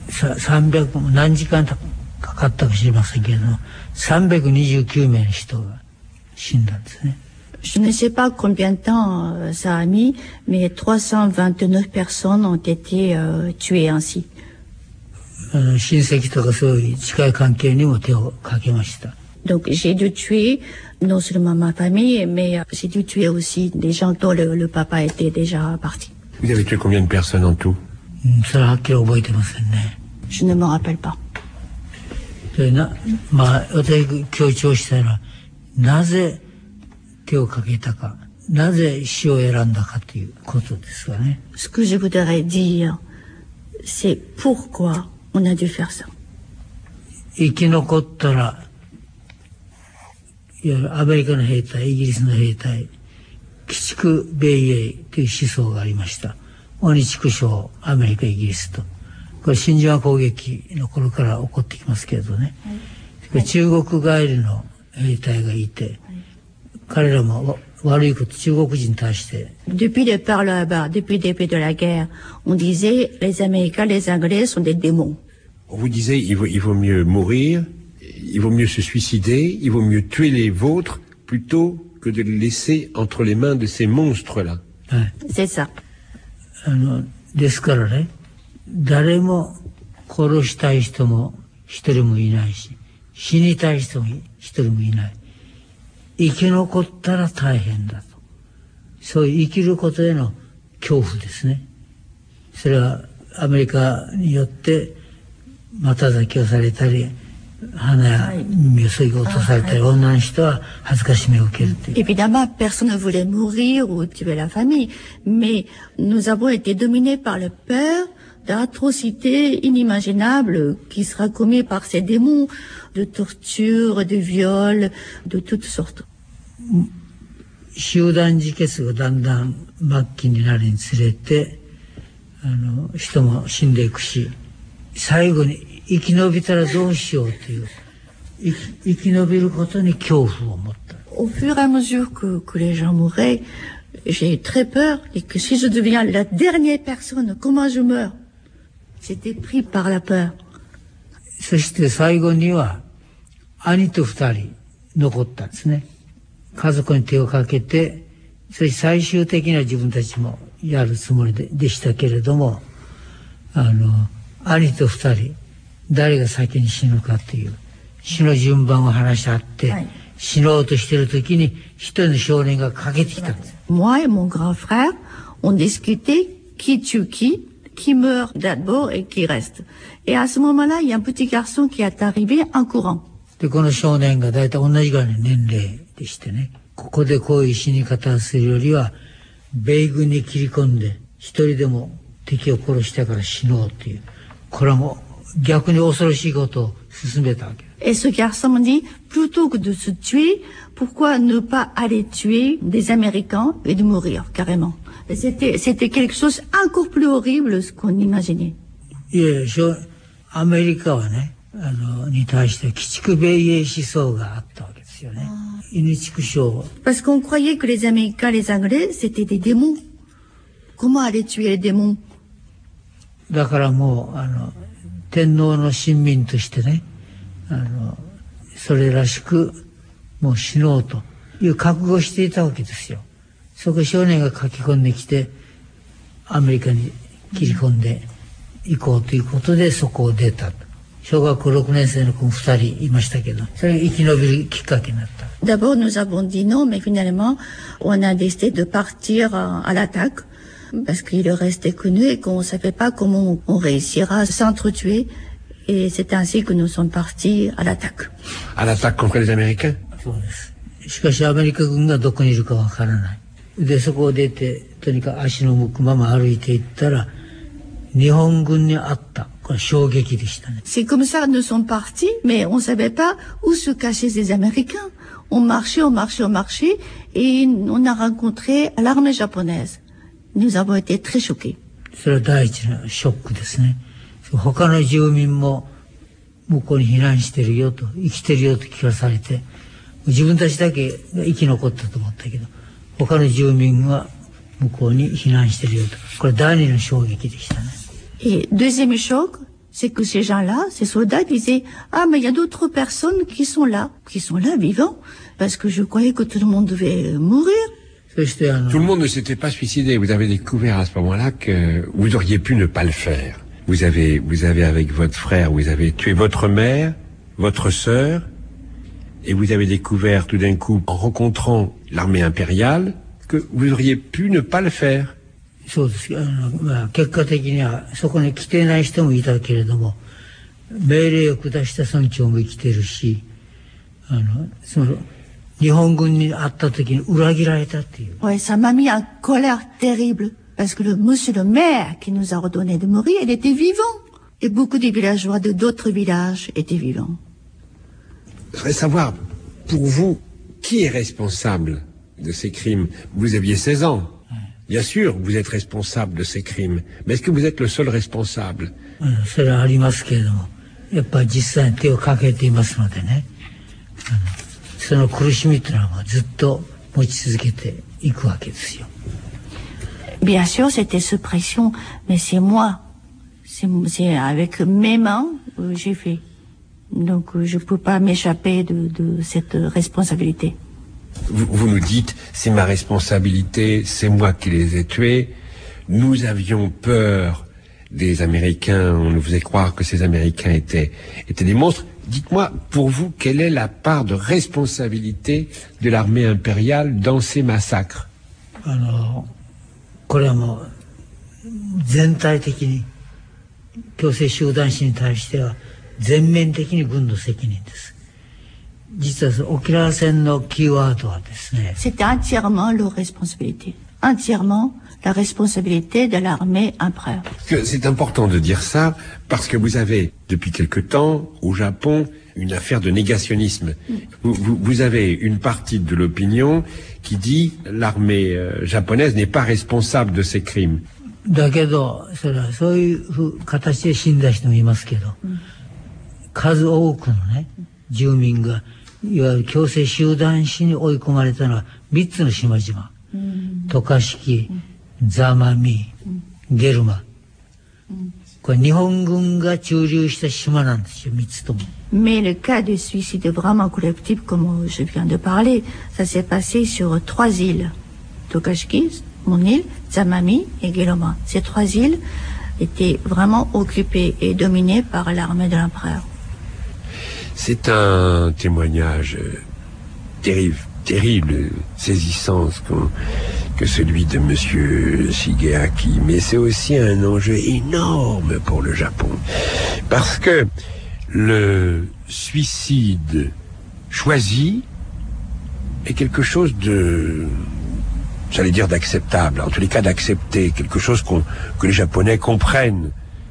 ささんびゃく何時間かかったか知りませんけれども、さんびゃくにじゅうきゅうめいの人が死んだんですね。 Je ne sais pas combien de temps euh, ça a mis, mais trois cent vingt-neuf personnes ont été euh, tuées ainsi. あの親戚とかそういう近い関係にも手をかけました。 Donc j'ai dû tuer non seulement ma famille, mais euh, j'ai dû tuer aussi des gens dont le, le papa était déjà parti. Vous avez tué combien de personnes en tout? それははっきり覚えてませんね。 Je ne me rappelle pas. でな、まあ私強調したのはなぜ手をかけたか、なぜ死を選んだかということですかね。 Ce que je voudrais dire, c'est pourquoi on a dû faire ça. 生き残ったら、いわゆるアメリカの兵隊、イギリスの兵隊、鬼畜米英という思想がありました。鬼畜省、アメリカ、イギリスと。これ真珠湾攻撃の頃から起こってきますけれどね。はい、中国帰りの兵隊がいて、はい、彼らも悪いこと、中国人に対して。 Depuis le par là-bas, depuis le début de la guerre, on disait les Américains, les Anglais sont des démons. On vous disait il vaut, il vaut mieux mourir, il vaut mieux se suicider, il vaut mieux tuer les vôtres plutôt que de les laisser entre les mains de ces monstres-là. Ouais. C'est ça. あの、ですからね、誰も殺したい人も一人もいないし、死にたい人も一人もいない。生き残ったら大変だと。そういう生きることへの恐怖ですね。それはアメリカによって瞬きをされたり、花や耳をそぎ落とされたり、女の人は恥ずかしめを受けるという。 Évidemment, personne ne voulait mourir ou tuer la famille, mais nous avons été dominés par la peur d'atrocités inimaginables qui sera commis par ces démons, de torture, de viol, de toutes sortes. 集団自決がだんだん末期になるにつれて、あの人も死んでいくし、最後に生き延びたらどうしようという生き延びることに恐怖を持った。 Au fur et à mesure que, que les gens mouraient, j'ai eu très peur et que si je deviens la dernière personne, comment je meurs? J'étais pris par la peur. そして最後には兄と二人残ったんですね。家族に手をかけて、そして最終的には自分たちもやるつもり で, でしたけれども、あの兄と二人誰が先に死ぬかという死の順番を話し合って、はい、死のうとしている時に一人の少年が駆けてきたんです。 Moi et mon grand frère ont discuté qui tue qui, qui meurt d'abord et qui reste. Et à ce moment-là, il y a un petit garçon qui est arrivé en courant. でこの少年が大体同じぐらいの年齢でしてね、ここでこういう死に方をするよりは米軍に切り込んで一人でも敵を殺したから死のうという、これはもう逆に恐ろしいことを進めたわけ。 Et ce garçon me dit, plutôt que de se tuer, pourquoi ne pas aller tuer des Américains et de mourir carrément. Et c'était, c'était quelque chose encore plus horrible ce qu'on imaginait. いやいや、アメリカはね、あのに対して鬼畜米英思想があったわけですよね。犬畜生。 Parce qu'on croyait que les Américains, les Anglais, c'était des démons. Comment aller tuer les démons? だからもうあの天皇の臣民としてね、あのそれらしくもう死のうという覚悟をしていたわけですよ。そこ少年が書き込んできてアメリカに切り込んでいこうということでそこを出たと。小学校ろくねん生の子二人いましたけど、それが生き延びるきっかけになった。 D'abord nous avons dit non, mais finalement on a décidé de partir à l'attaque parce qu'il restait connu et qu'on ne savait pas comment on réussira à s'entretuer. Et c'est ainsi que nous sommes partis à l'attaque. À l'attaque contre les Américains? そうです。しかしアメリカ軍がどこにいるかわからない。で、そこを出て、とにかく足の向くまま歩いていったら、日本軍にあった。これ衝撃でしたね。 C'est comme ça nous sommes partis, mais on savait pas où se cachaient ces Américains. On marchait, on marchait, on marchait, et on a rencontré l'armée japonaise. Nous avons été très choqués. それは第一のショックですね。他の住民も向こうに避難してるよと、生きてるよと聞かされて、自分たちだけが生き残ったと思ったけど、他の住民は向こうに避難してるよと。これ第二の衝撃でしたね。 Et deuxième choc, c'est que ces gens-là, ces soldats disaient « Ah, mais il y a d'autres personnes qui sont là, qui sont là vivants, parce que je croyais que tout le monde devait mourir. » Tout le monde ne s'était pas suicidé. Vous avez découvert à ce moment-là que vous auriez pu ne pas le faire. Vous avez, vous avez avec votre frère, vous avez tué votre mère, votre sœur, et vous avez découvert tout d'un coup, en rencontrant l'armée impériale, que vous auriez pu ne pas le faire. そうです。あの、まあ、結果的にはそこに来てない人もいたけれども、命令を下した村長も生きてるし、あの、その日本軍に会った時に裏切られたっていう。 Ouais, ça m'a mis en colère terrible parce que le monsieur le maire qui nous a ordonné de mourir, il était vivant, et beaucoup de villageois de d'autres villages étaient vivants. Je voudrais savoir, pour vous, qui est responsable de ces crimes? Vous aviez seize ans. Bien sûr, vous êtes responsable de ces crimes. Mais est-ce que vous êtes le seul responsable? それはありますけれども、やっぱり実際に手をかけていますのでね。その苦しみというのはずっと持ち続けていくわけですよ。 Bien sûr, c'était sous pression, mais c'est moi. C'est, c'est avec mes mains que j'ai fait. Donc, je peux pas m'échapper de, de cette responsabilité. Vous, vous nous dites, c'est ma responsabilité, c'est moi qui les ai tués. Nous avions peur des Américains, on nous faisait croire que ces Américains étaient, étaient des monstres. Dites-moi, pour vous, quelle est la part de responsabilité de l'armée impériale dans ces massacres? あの、これはもう、全体的に、強制集団死に対しては、全面的に軍の責任です。実は沖縄戦のキーワードはですね。 C'était entièrement leur responsabilité. Entièrement la responsabilité de l'armée impériale. C'est important de dire ça parce que vous avez, depuis quelque temps, au Japon, une affaire de négationnisme. Mm. Vous, vous, vous avez une partie de l'opinion qui dit l'armée euh, japonaise n'est pas responsable de ces crimes. だけど、それはそういう形で死んだ人もいますけど、うん、数多くのね、住民がいわゆる強制集団死に追い込まれたのはみっつの島々、うん、渡嘉敷、うん、座間味、うん、ゲルマ、うん、これ日本軍が駐留した島なんですよ、みっつとも。 Mais le cas de suicide vraiment collectif, comme je viens de parler, ça s'est passé sur trois îles. Tokashiki, mon île, Zamami et Geloma. Ces trois îles étaient vraiment occupées et dominées par l'armée de l'empereur. C'est un témoignage terrible, terrible, saisissant que, que celui de Monsieur Shigeaki, mais c'est aussi un enjeu énorme pour le Japon. Parce que le suicide choisi est quelque chose de, j'allais dire d'acceptable, en tous les cas d'accepter, quelque chose qu'on, que les Japonais comprennent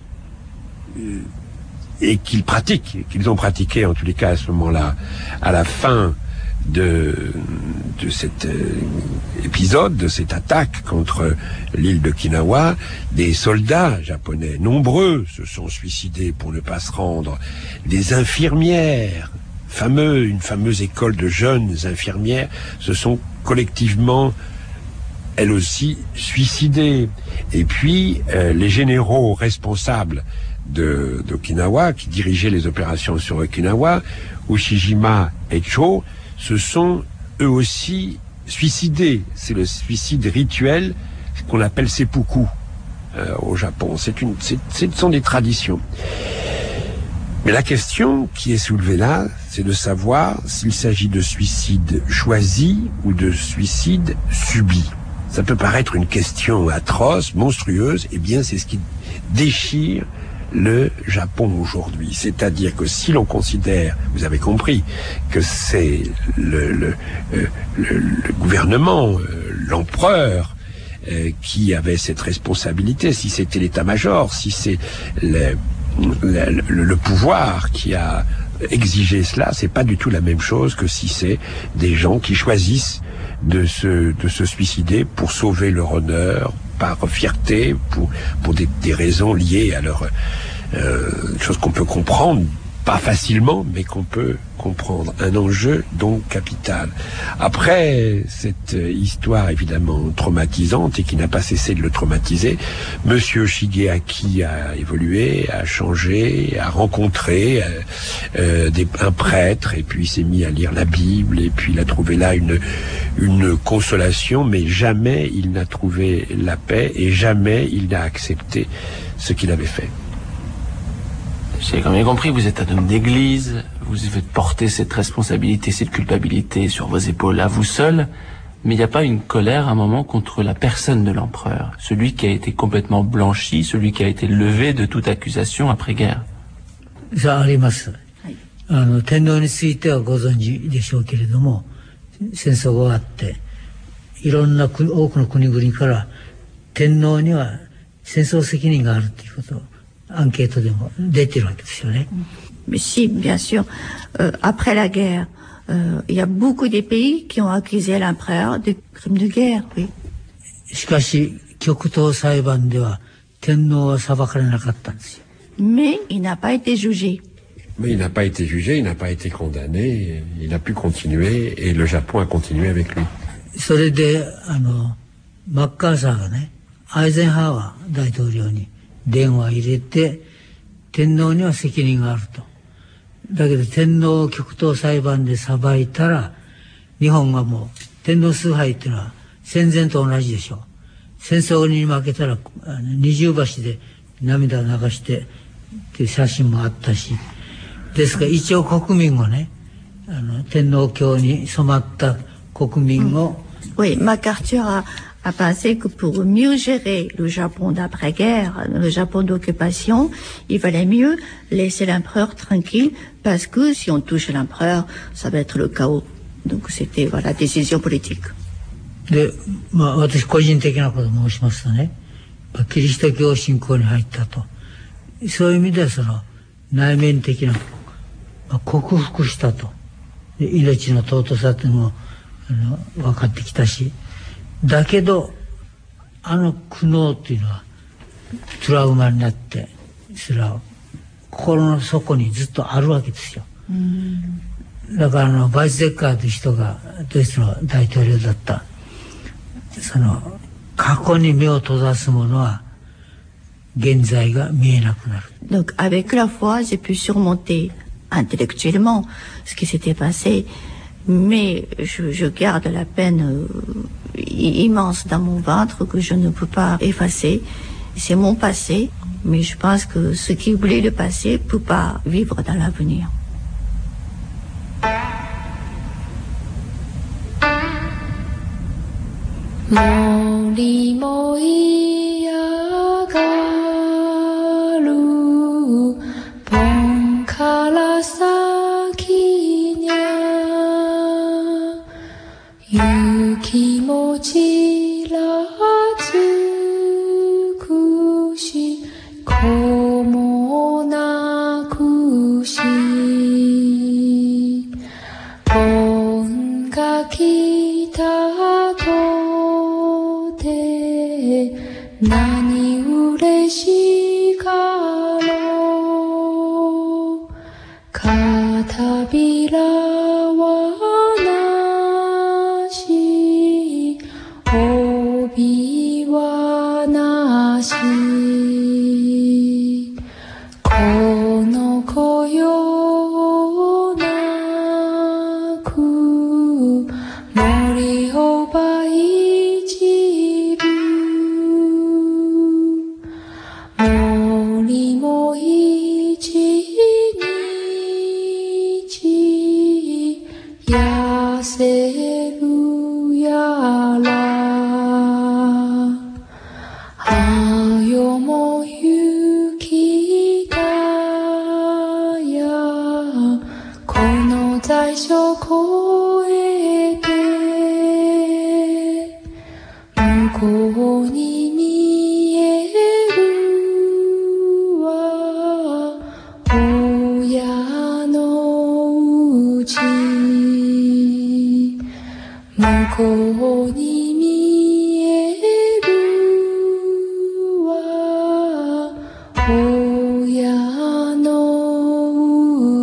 et qu'ils pratiquent, qu'ils ont pratiqué en tous les cas à ce moment-là, à la fin de, de cet euh, épisode, de cette attaque contre l'île d'Okinawa, des soldats japonais nombreux se sont suicidés pour ne pas se rendre, des infirmières, fameux, une fameuse école de jeunes infirmières, se sont collectivement elles aussi suicidées. Et puis euh, les généraux responsables de d'Okinawa, qui dirigeaient les opérations sur Okinawa, Ushijima et Cho, se sont eux aussi suicidés. C'est le suicide rituel qu'on appelle seppuku euh, au Japon. C'est une, c'est, ce sont des traditions. Mais la question qui est soulevée là, c'est de savoir s'il s'agit de suicide choisi ou de suicide subi. Ça peut paraître une question atroce, monstrueuse, et eh bien c'est ce qui déchire le Japon aujourd'hui. C'est-à-dire que si l'on considère, vous avez compris, que c'est le, le, le, le, le gouvernement, l'empereur, euh, qui avait cette responsabilité, si c'était l'état-major, si c'est le, le, le, le pouvoir qui a exigé cela, c'est pas du tout la même chose que si c'est des gens qui choisissent de se, de se suicider pour sauver leur honneur, par fierté, pour, pour des, des raisons liées à leur euh, chose qu'on peut comprendre pas facilement, mais qu'on peut comprendre. Un enjeu donc capital. Après cette histoire évidemment traumatisante et qui n'a pas cessé de le traumatiser, Monsieur Shigeaki a évolué, a changé, a rencontré euh, euh, des, un prêtre et puis s'est mis à lire la Bible et puis il a trouvé là une, une consolation, mais jamais il n'a trouvé la paix et jamais il n'a accepté ce qu'il avait fait. J'ai quand même compris, vous êtes un homme d'église, vous faites porter cette responsabilité, cette culpabilité sur vos épaules à vous seul, mais il n'y a pas une colère à un moment contre la personne de l'empereur, celui qui a été complètement blanchi, celui qui a été levé de toute accusation après-guerre. Ça arrive. あの天皇についてはご存知でしょうけれども、戦争が終わっていろんな国多くの国々から天皇には戦争責任があるということをアンケートでも出てるわけですよね。 Mais si, bien sûr. Euh, après la guerre, euh, il y a beaucoup de pays qui ont accusé l'empereur de crimes de guerre, oui. しかし極東裁判では天皇は裁かれなかったんですよ。 Mais il n'a pas été jugé. Mais il n'a pas été jugé, il n'a pas été condamné, il a pu continuer et le Japon a continué avec lui. それであのマッカーサーがね、アイゼンハワー大統領に電話入れて天皇には責任があると。だけど天皇を極東裁判で裁いたら日本がもう天皇崇拝っていうのは戦前と同じでしょう。戦争に負けたら二重橋で涙を流してっていう写真もあったし、ですから一応国民をね、あの天皇教に染まった国民を、 うん、Oui, MacArthur a, a pensé que pour mieux gérer le Japon d'après-guerre, le Japon d'occupation, il valait mieux laisser l'empereur tranquille parce que si on touche l'empereur, ça va être le chaos. Donc c'était voilà décision politique. で、まあ私個人的なことを申しますとね、キリスト教信仰に入ったと、そういう意味ではその内面的な克服したと、命の尊さというのもあの分かってきたし、だけどあの苦悩というのはトラウマになってそれは心の底にずっとあるわけですよ。うん、だからあのバイツゼッカーという人がドイツの大統領だった、その過去に目を閉ざす者は現在が見えなくなる。 Donc avec la foi, j'ai pu surmonter intellectuellement ce qui s'était passé, mais je, je garde la peine euh, immense dans mon ventre que je ne peux pas effacer. C'est mon passé, mais je pense que ce qui oublie le passé ne peut pas vivre dans l'avenir. Mori moi agaru pon kara saki nya yukimochi ratsukushi komo nakushi pon ga kita to 何嬉しかろう片びらはなし帯はなしこの子よなく森をばいじる森も一日痩せるやらあよも雪だやこの在所越えて向こうに見える親のうち向こうに見えるは親の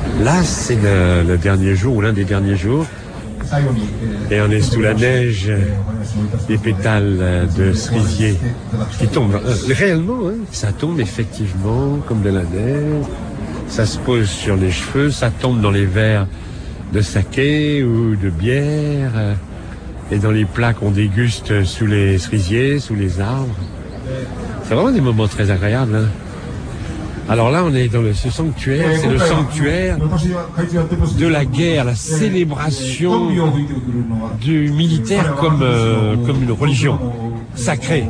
Là, c'est le, le dernier jour ou l'un des derniers jours. Et on est sous la neige, des pétales de cerisier qui tombent. Euh, réellement, hein, ça tombe effectivement comme de la neige. Ça se pose sur les cheveux, ça tombe dans les verres de saké ou de bière, euh, et dans les plats qu'on déguste sous les cerisiers, sous les arbres. C'est vraiment des moments très agréables. Hein. Alors là, on est dans le, ce sanctuaire, c'est le sanctuaire de la guerre, la célébration du militaire comme, euh, comme une religion sacrée.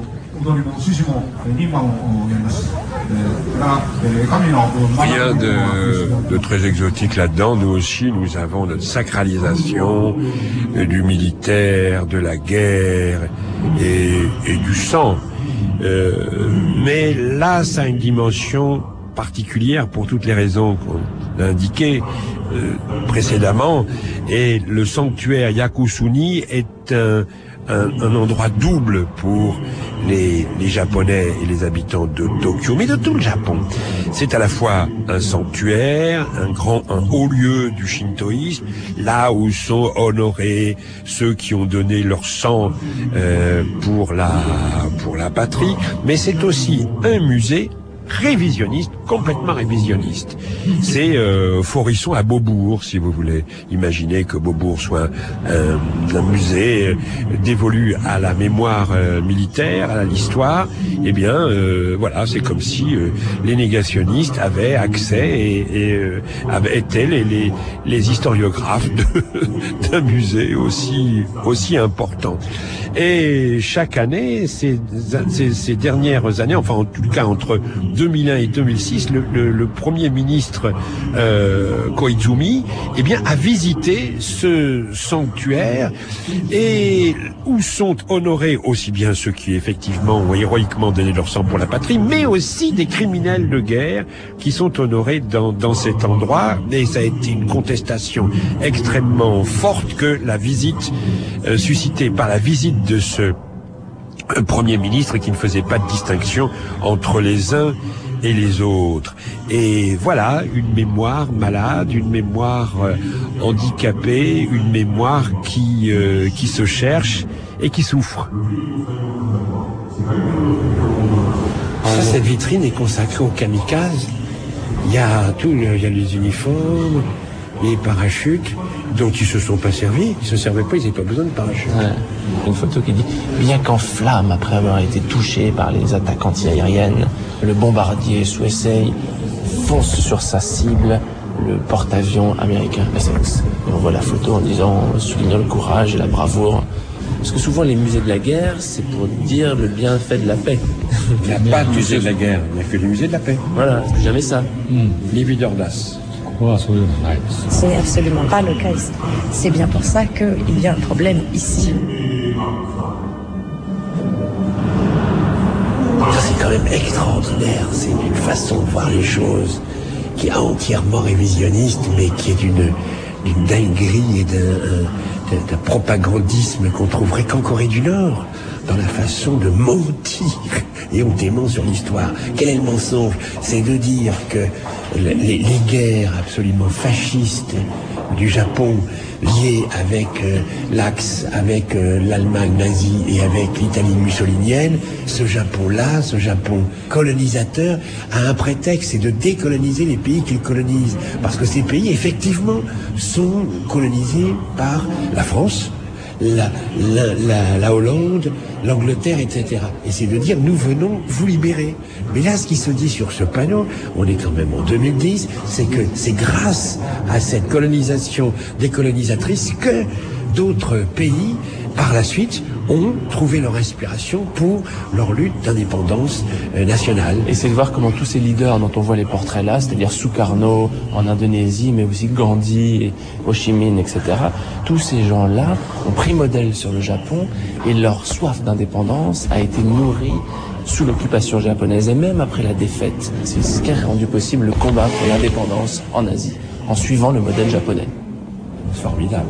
Rien de, de très exotique là-dedans. Nous aussi, nous avons notre sacralisation du militaire, de la guerre et, et du sang. Euh, mais là, ça a une dimension particulière pour toutes les raisons qu'on a indiquées euh, précédemment. Et le sanctuaire Yakusuni est un, un, un endroit double pour les, les Japonais et les habitants de Tokyo, mais de tout le Japon. C'est à la fois un sanctuaire, un grand, un haut lieu du shintoïsme, là où sont honorés ceux qui ont donné leur sang euh, pour la pour la patrie, mais c'est aussi un musée révisionniste, complètement révisionniste. C'est euh, Forisson à Beaubourg, si vous voulez. Imaginez que Beaubourg soit euh, un musée euh, dévolu à la mémoire euh, militaire, à l'histoire. Eh bien, euh, voilà, c'est comme si euh, les négationnistes avaient accès et, et euh, avaient, étaient les, les, les historiographes de, d'un musée aussi, aussi important. Et chaque année, ces, ces, ces dernières années, enfin en tout cas entre deux mille un et deux mille six, le, le, le premier ministre euh, Koizumi, eh bien, a visité ce sanctuaire et où sont honorés aussi bien ceux qui effectivement ont héroïquement donné leur sang pour la patrie, mais aussi des criminels de guerre qui sont honorés dans, dans cet endroit. Et ça a été une contestation extrêmement forte que la visite euh, suscitée par la visite de ce Premier ministre qui ne faisait pas de distinction entre les uns et les autres. Et voilà, une mémoire malade, une mémoire euh, handicapée, une mémoire qui, euh, qui se cherche et qui souffre. Ça, cette vitrine est consacrée aux kamikazes. Il y a tout, il y a les uniformes, les parachutes, dont ils se sont pas servis. Ils se servaient pas, ils n'avaient pas besoin de parachute. Ouais. Une photo qui dit « Bien qu'en flammes après avoir été touché par les attaques antiaériennes, le bombardier S U S A fonce sur sa cible, le porte-avions américain Essex. » Et on voit la photo en disant, soulignant le courage et la bravoure. Parce que souvent, les musées de la guerre, c'est pour dire le bienfait de la paix. Il n'y a pas de musée de la guerre, il n'y a que les musées de la paix. Voilà, c'est jamais ça. Mmh. Les Widerdas. Ce n'est absolument pas le cas ici. C'est bien pour ça qu'il y a un problème ici. Ça, c'est quand même extraordinaire. C'est une façon de voir les choses qui est entièrement révisionniste, mais qui est d'une, d'une dinguerie et d'un, d'un propagandisme qu'on trouverait qu'en Corée du Nord, dans la façon de mentir éhontément sur l'histoire. Quel est le mensonge? C'est de dire que les, les guerres absolument fascistes du Japon liées avec euh, l'Axe, avec euh, l'Allemagne nazie et avec l'Italie mussolinienne, ce Japon-là, ce Japon colonisateur, a un prétexte, c'est de décoloniser les pays qu'il colonise. Parce que ces pays, effectivement, sont colonisés par la France, La, la, la, la Hollande, l'Angleterre, et cetera. Et c'est de dire, nous venons vous libérer. Mais là, ce qui se dit sur ce panneau, on est quand même en deux mille dix, c'est que c'est grâce à cette colonisation décolonisatrice que d'autres pays, par la suite, ont trouvé leur inspiration pour leur lutte d'indépendance euh, nationale. Et c'est de voir comment tous ces leaders dont on voit les portraits là, c'est-à-dire Sukarno en Indonésie, mais aussi Gandhi, et Ho Chi Minh, et cetera, tous ces gens-là ont pris modèle sur le Japon et leur soif d'indépendance a été nourrie sous l'occupation japonaise et même après la défaite. C'est ce qui a rendu possible le combat pour l'indépendance en Asie, en suivant le modèle japonais. C'est formidable.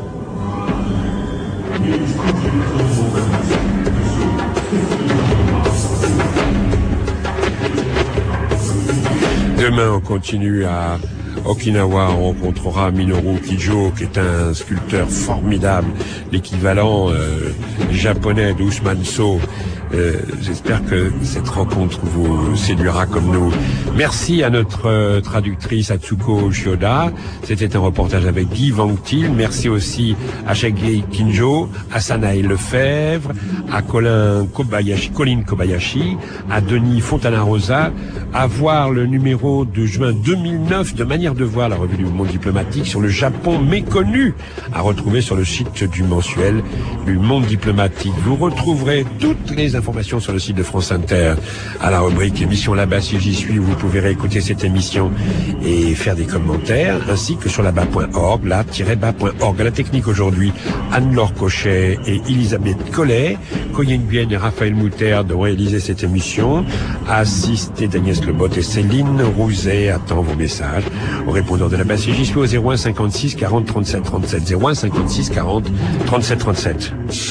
Demain, on continue à Okinawa, on rencontrera Minoru Kijo, qui est un sculpteur formidable, l'équivalent euh, japonais d'Ousmane So. Euh, j'espère que cette rencontre vous séduira comme nous. Merci à notre euh, traductrice Atsuko Shioda. C'était un reportage avec Guy Vangtil. Merci aussi à Shagei Kinjo, à Sanae Lefebvre, à Colin Kobayashi, Colin Kobayashi, à Denis Fontana-Rosa. À voir le numéro de juin deux mille neuf de Manière de voir, la revue du Monde diplomatique sur le Japon méconnu, à retrouver sur le site du mensuel du Monde diplomatique. Vous retrouverez toutes les informations sur le site de France Inter à la rubrique émission là-bas si j'y suis, où vous pouvez réécouter cette émission et faire des commentaires, ainsi que sur là-bas point org, là-bas point org. À la technique aujourd'hui, Anne-Laure Cochet et Elisabeth Collet, Coyen Nguyen et Raphaël Moutarde ont réalisé cette émission. Assisté d'Agnès Lebot et Céline Rouzet attend vos messages au répondeur de là-bas si j'y suis au zéro un cinquante-six quarante trente-sept trente-sept, zéro un cinquante-six quarante trente-sept trente-sept.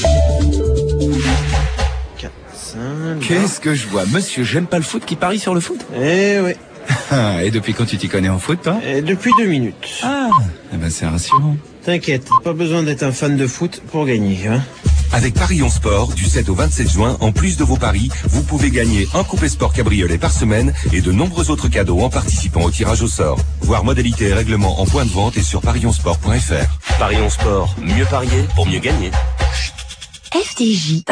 Qu'est-ce que je vois, monsieur j'aime pas le foot qui parie sur le foot? Eh oui. Et depuis quand tu t'y connais en foot, toi? Et depuis deux minutes. Ah, eh ben c'est rassurant. T'inquiète, pas besoin d'être un fan de foot pour gagner, hein. Avec Paris on Sport, du sept au vingt-sept juin, en plus de vos paris, vous pouvez gagner un coupé sport cabriolet par semaine et de nombreux autres cadeaux en participant au tirage au sort. Voir modalités et règlements en point de vente et sur paris on sport point f r. Paris on Sport, mieux parier pour mieux gagner. F D J.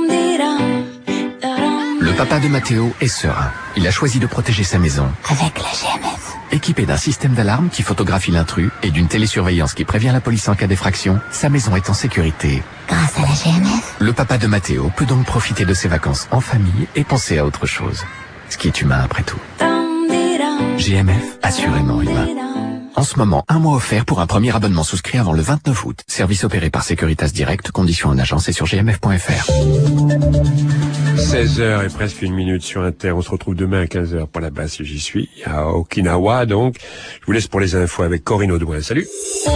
Le papa de Mathéo est serein. Il a choisi de protéger sa maison. Avec la G M F. Équipé d'un système d'alarme qui photographie l'intrus et d'une télésurveillance qui prévient la police en cas d'effraction, sa maison est en sécurité. Grâce à la G M F. Le papa de Mathéo peut donc profiter de ses vacances en famille et penser à autre chose. Ce qui est humain après tout. G M F, assurément humain. En ce moment, un mois offert pour un premier abonnement souscrit avant le vingt-neuf août. Service opéré par Securitas Direct, conditions en agence et sur g m f point f r. seize heures et presque une minute sur Inter. On se retrouve demain à quinze heures pour la base si j'y suis, à Okinawa donc. Je vous laisse pour les infos avec Corinne Audouin. Salut.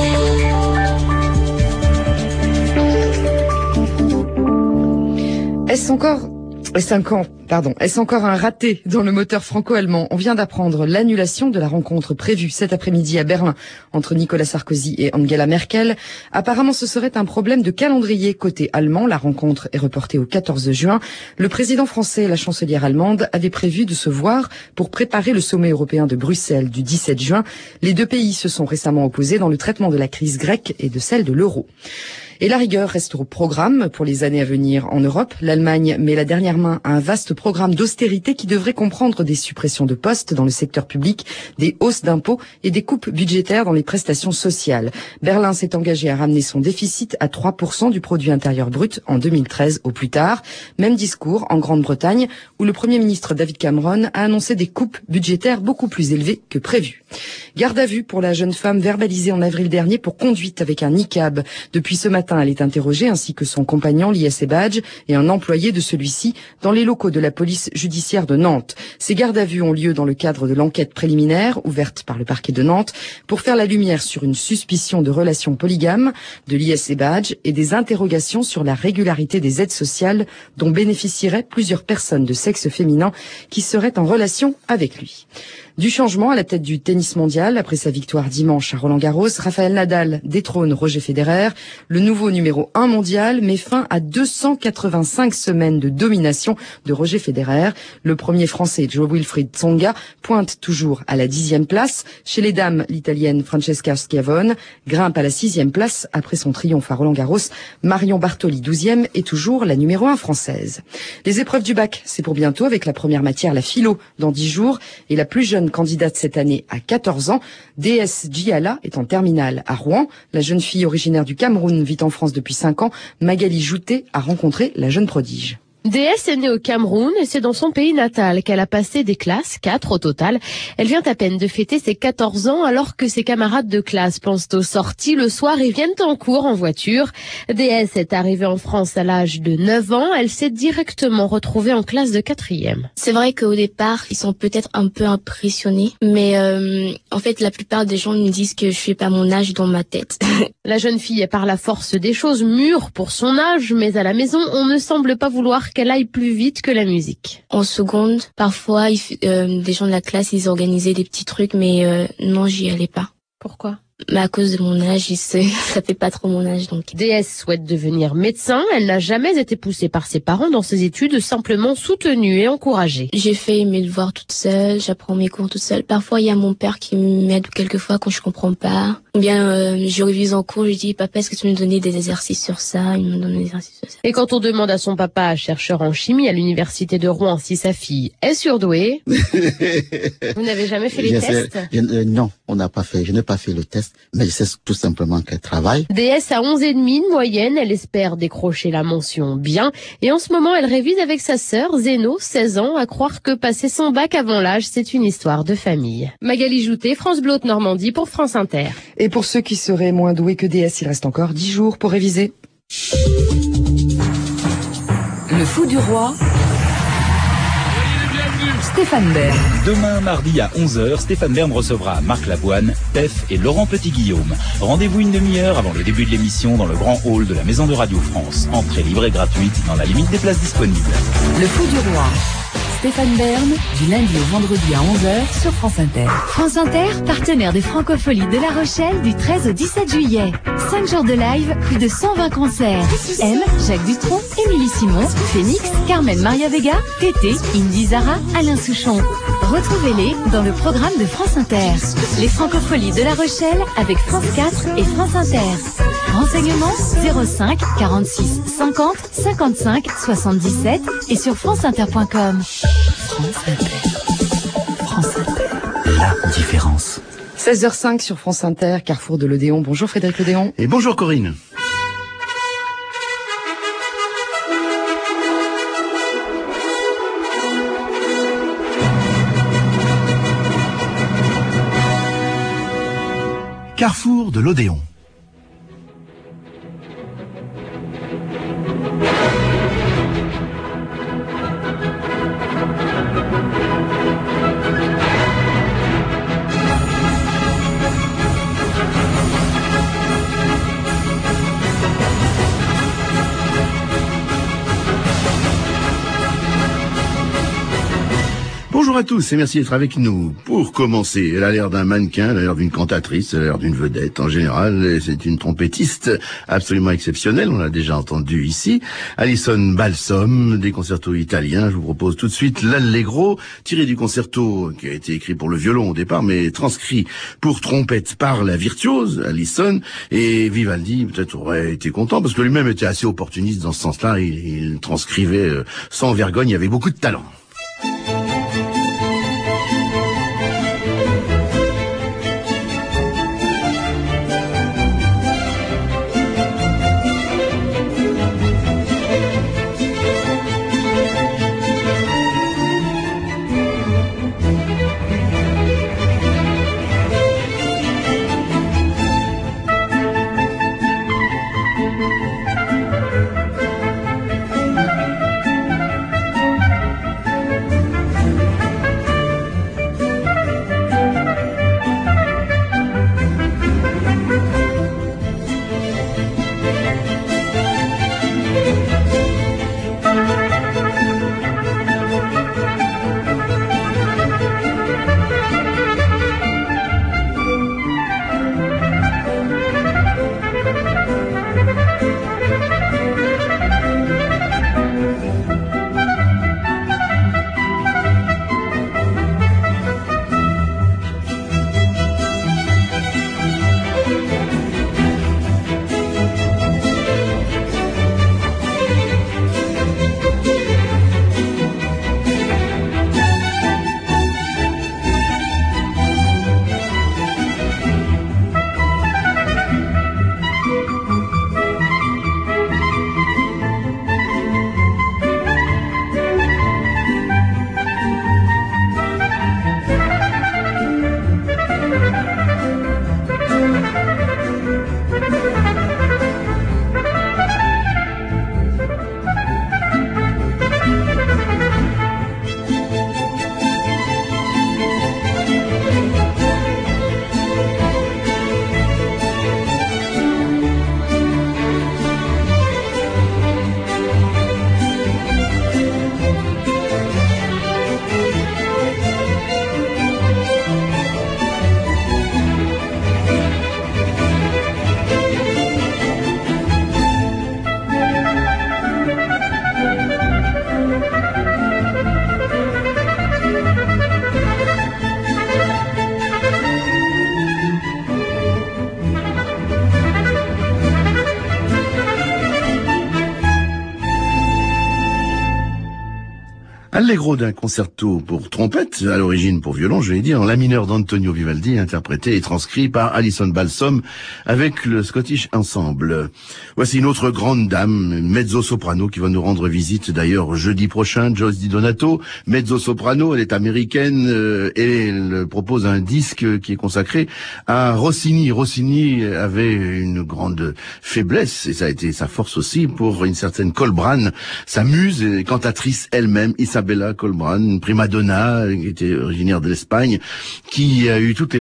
Est-ce encore... Cinq ans, pardon. Est-ce encore un raté dans le moteur franco-allemand? On vient d'apprendre l'annulation de la rencontre prévue cet après-midi à Berlin entre Nicolas Sarkozy et Angela Merkel. Apparemment, ce serait un problème de calendrier côté allemand. La rencontre est reportée au quatorze juin. Le président français et la chancelière allemande avaient prévu de se voir pour préparer le sommet européen de Bruxelles du dix-sept juin. Les deux pays se sont récemment opposés dans le traitement de la crise grecque et de celle de l'euro. Et la rigueur reste au programme pour les années à venir en Europe. L'Allemagne met la dernière main à un vaste programme d'austérité qui devrait comprendre des suppressions de postes dans le secteur public, des hausses d'impôts et des coupes budgétaires dans les prestations sociales. Berlin s'est engagé à ramener son déficit à trois pour cent du produit intérieur brut en deux mille treize au plus tard. Même discours en Grande-Bretagne où le Premier ministre David Cameron a annoncé des coupes budgétaires beaucoup plus élevées que prévues. Garde à vue pour la jeune femme verbalisée en avril dernier pour conduite avec un niqab. Depuis ce matin, elle est interrogée ainsi que son compagnon Lies Ebadj et un employé de celui-ci dans les locaux de la police judiciaire de Nantes. Ces gardes à vue ont lieu dans le cadre de l'enquête préliminaire ouverte par le parquet de Nantes pour faire la lumière sur une suspicion de relations polygames de Lies Ebadj et des interrogations sur la régularité des aides sociales dont bénéficieraient plusieurs personnes de sexe féminin qui seraient en relation avec lui. Du changement à la tête du tennis mondial. Après sa victoire dimanche à Roland-Garros, Rafael Nadal détrône Roger Federer. Le nouveau numéro un mondial met fin à deux cent quatre-vingt-cinq semaines de domination de Roger Federer. Le premier français, Jo-Wilfried Tsonga, pointe toujours à la dixième place. Chez les dames, l'italienne Francesca Schiavone grimpe à la sixième place après son triomphe à Roland-Garros. Marion Bartoli, douzième, est toujours la numéro un française. Les épreuves du bac, c'est pour bientôt avec la première matière, la philo, dans dix jours. Et la plus jeune candidate cette année à quatorze ans, D S Djiala, est en terminale à Rouen. La jeune fille originaire du Cameroun vit en France depuis cinq ans. Magali Joutet a rencontré la jeune prodige. D S est née au Cameroun et c'est dans son pays natal qu'elle a passé des classes, quatre au total. Elle vient à peine de fêter ses quatorze ans alors que ses camarades de classe pensent aux sorties le soir et viennent en cours en voiture. D S est arrivée en France à l'âge de neuf ans. Elle s'est directement retrouvée en classe de quatrième. C'est vrai qu'au départ, ils sont peut-être un peu impressionnés, mais euh, en fait, la plupart des gens me disent que je fais pas mon âge dans ma tête. La jeune fille est par la force des choses mûre pour son âge, mais à la maison, on ne semble pas vouloir peur qu'elle aille plus vite que la musique. En seconde, parfois, il, euh, des gens de la classe, ils organisaient des petits trucs, mais euh, non, j'y allais pas. Pourquoi ? Mais à cause de mon âge, ça fait pas trop mon âge, donc. D S souhaite devenir médecin. Elle n'a jamais été poussée par ses parents dans ses études, simplement soutenue et encouragée. J'ai fait mes devoirs toute seule, j'apprends mes cours toute seule. Parfois, il y a mon père qui m'aide quelquefois quand je comprends pas. Ou bien, euh, je révise en cours, je dis, papa, est-ce que tu peux me donner des exercices sur ça? Il me donne des exercices sur ça. Et quand on demande à son papa, chercheur en chimie à l'université de Rouen, si sa fille est surdouée, vous n'avez jamais fait les je tests? sais, je, euh, Non, on n'a pas fait. Je n'ai pas fait le test, mais je sais tout simplement qu'elle travaille. D S a onze virgule cinq de moyenne, elle espère décrocher la mention bien. Et en ce moment, elle révise avec sa sœur, Zéno, seize ans, à croire que passer son bac avant l'âge, c'est une histoire de famille. Magali Joutet, France Bleu Normandie pour France Inter. Et pour ceux qui seraient moins doués que D S, il reste encore dix jours pour réviser. Le fou du roi. Stéphane Bern. Demain, mardi à onze heures, Stéphane Bern recevra Marc Lavoine, Pef et Laurent Petit-Guillaume. Rendez-vous une demi-heure avant le début de l'émission dans le grand hall de la Maison de Radio France. Entrée libre et gratuite dans la limite des places disponibles. Le fou du roi. Stéphane Bern, du lundi au vendredi à onze heures sur France Inter. France Inter, partenaire des Francopholies de La Rochelle du treize au dix-sept juillet. cinq jours de live, plus de cent vingt concerts. M, Jacques Dutronc, Émilie Simon, Phoenix, Carmen Maria Vega, Tété, Indy Zara, Alain Souchon. Retrouvez-les dans le programme de France Inter. Les Francopholies de La Rochelle avec France quatre et France Inter. Renseignements zéro cinq quarante-six cinquante cinquante-cinq soixante-dix-sept et sur franceinter point com. France Inter. France Inter. La différence. seize heures cinq sur France Inter, Carrefour de l'Odéon. Bonjour Frédéric L'Odéon. Et bonjour Corinne. Carrefour de l'Odéon. Bonjour à tous et merci d'être avec nous. Pour commencer, elle a l'air d'un mannequin, elle a l'air d'une cantatrice, elle a l'air d'une vedette. En général, c'est une trompettiste absolument exceptionnelle, on l'a déjà entendu ici. Alison Balsam, des concertos italiens. Je vous propose tout de suite l'Allegro, tiré du concerto qui a été écrit pour le violon au départ, mais transcrit pour trompette par la virtuose, Alison. Et Vivaldi, peut-être, aurait été content, parce que lui-même était assez opportuniste dans ce sens-là. Il, il transcrivait sans vergogne, avec beaucoup de talent. Allegro d'un concerto pour trompette, à l'origine pour violon, je vais dire, en la mineur d'Antonio Vivaldi, interprété et transcrit par Alison Balsom avec le Scottish Ensemble. Voici une autre grande dame, mezzo-soprano, qui va nous rendre visite d'ailleurs jeudi prochain, Joyce Di Donato. Mezzo-soprano, elle est américaine euh, et elle propose un disque qui est consacré à Rossini. Rossini avait une grande faiblesse, et ça a été sa force aussi, pour une certaine Colbrane, sa muse et cantatrice elle-même, Isabella Colbrane, prima donna, qui était originaire de l'Espagne, qui a eu toutes les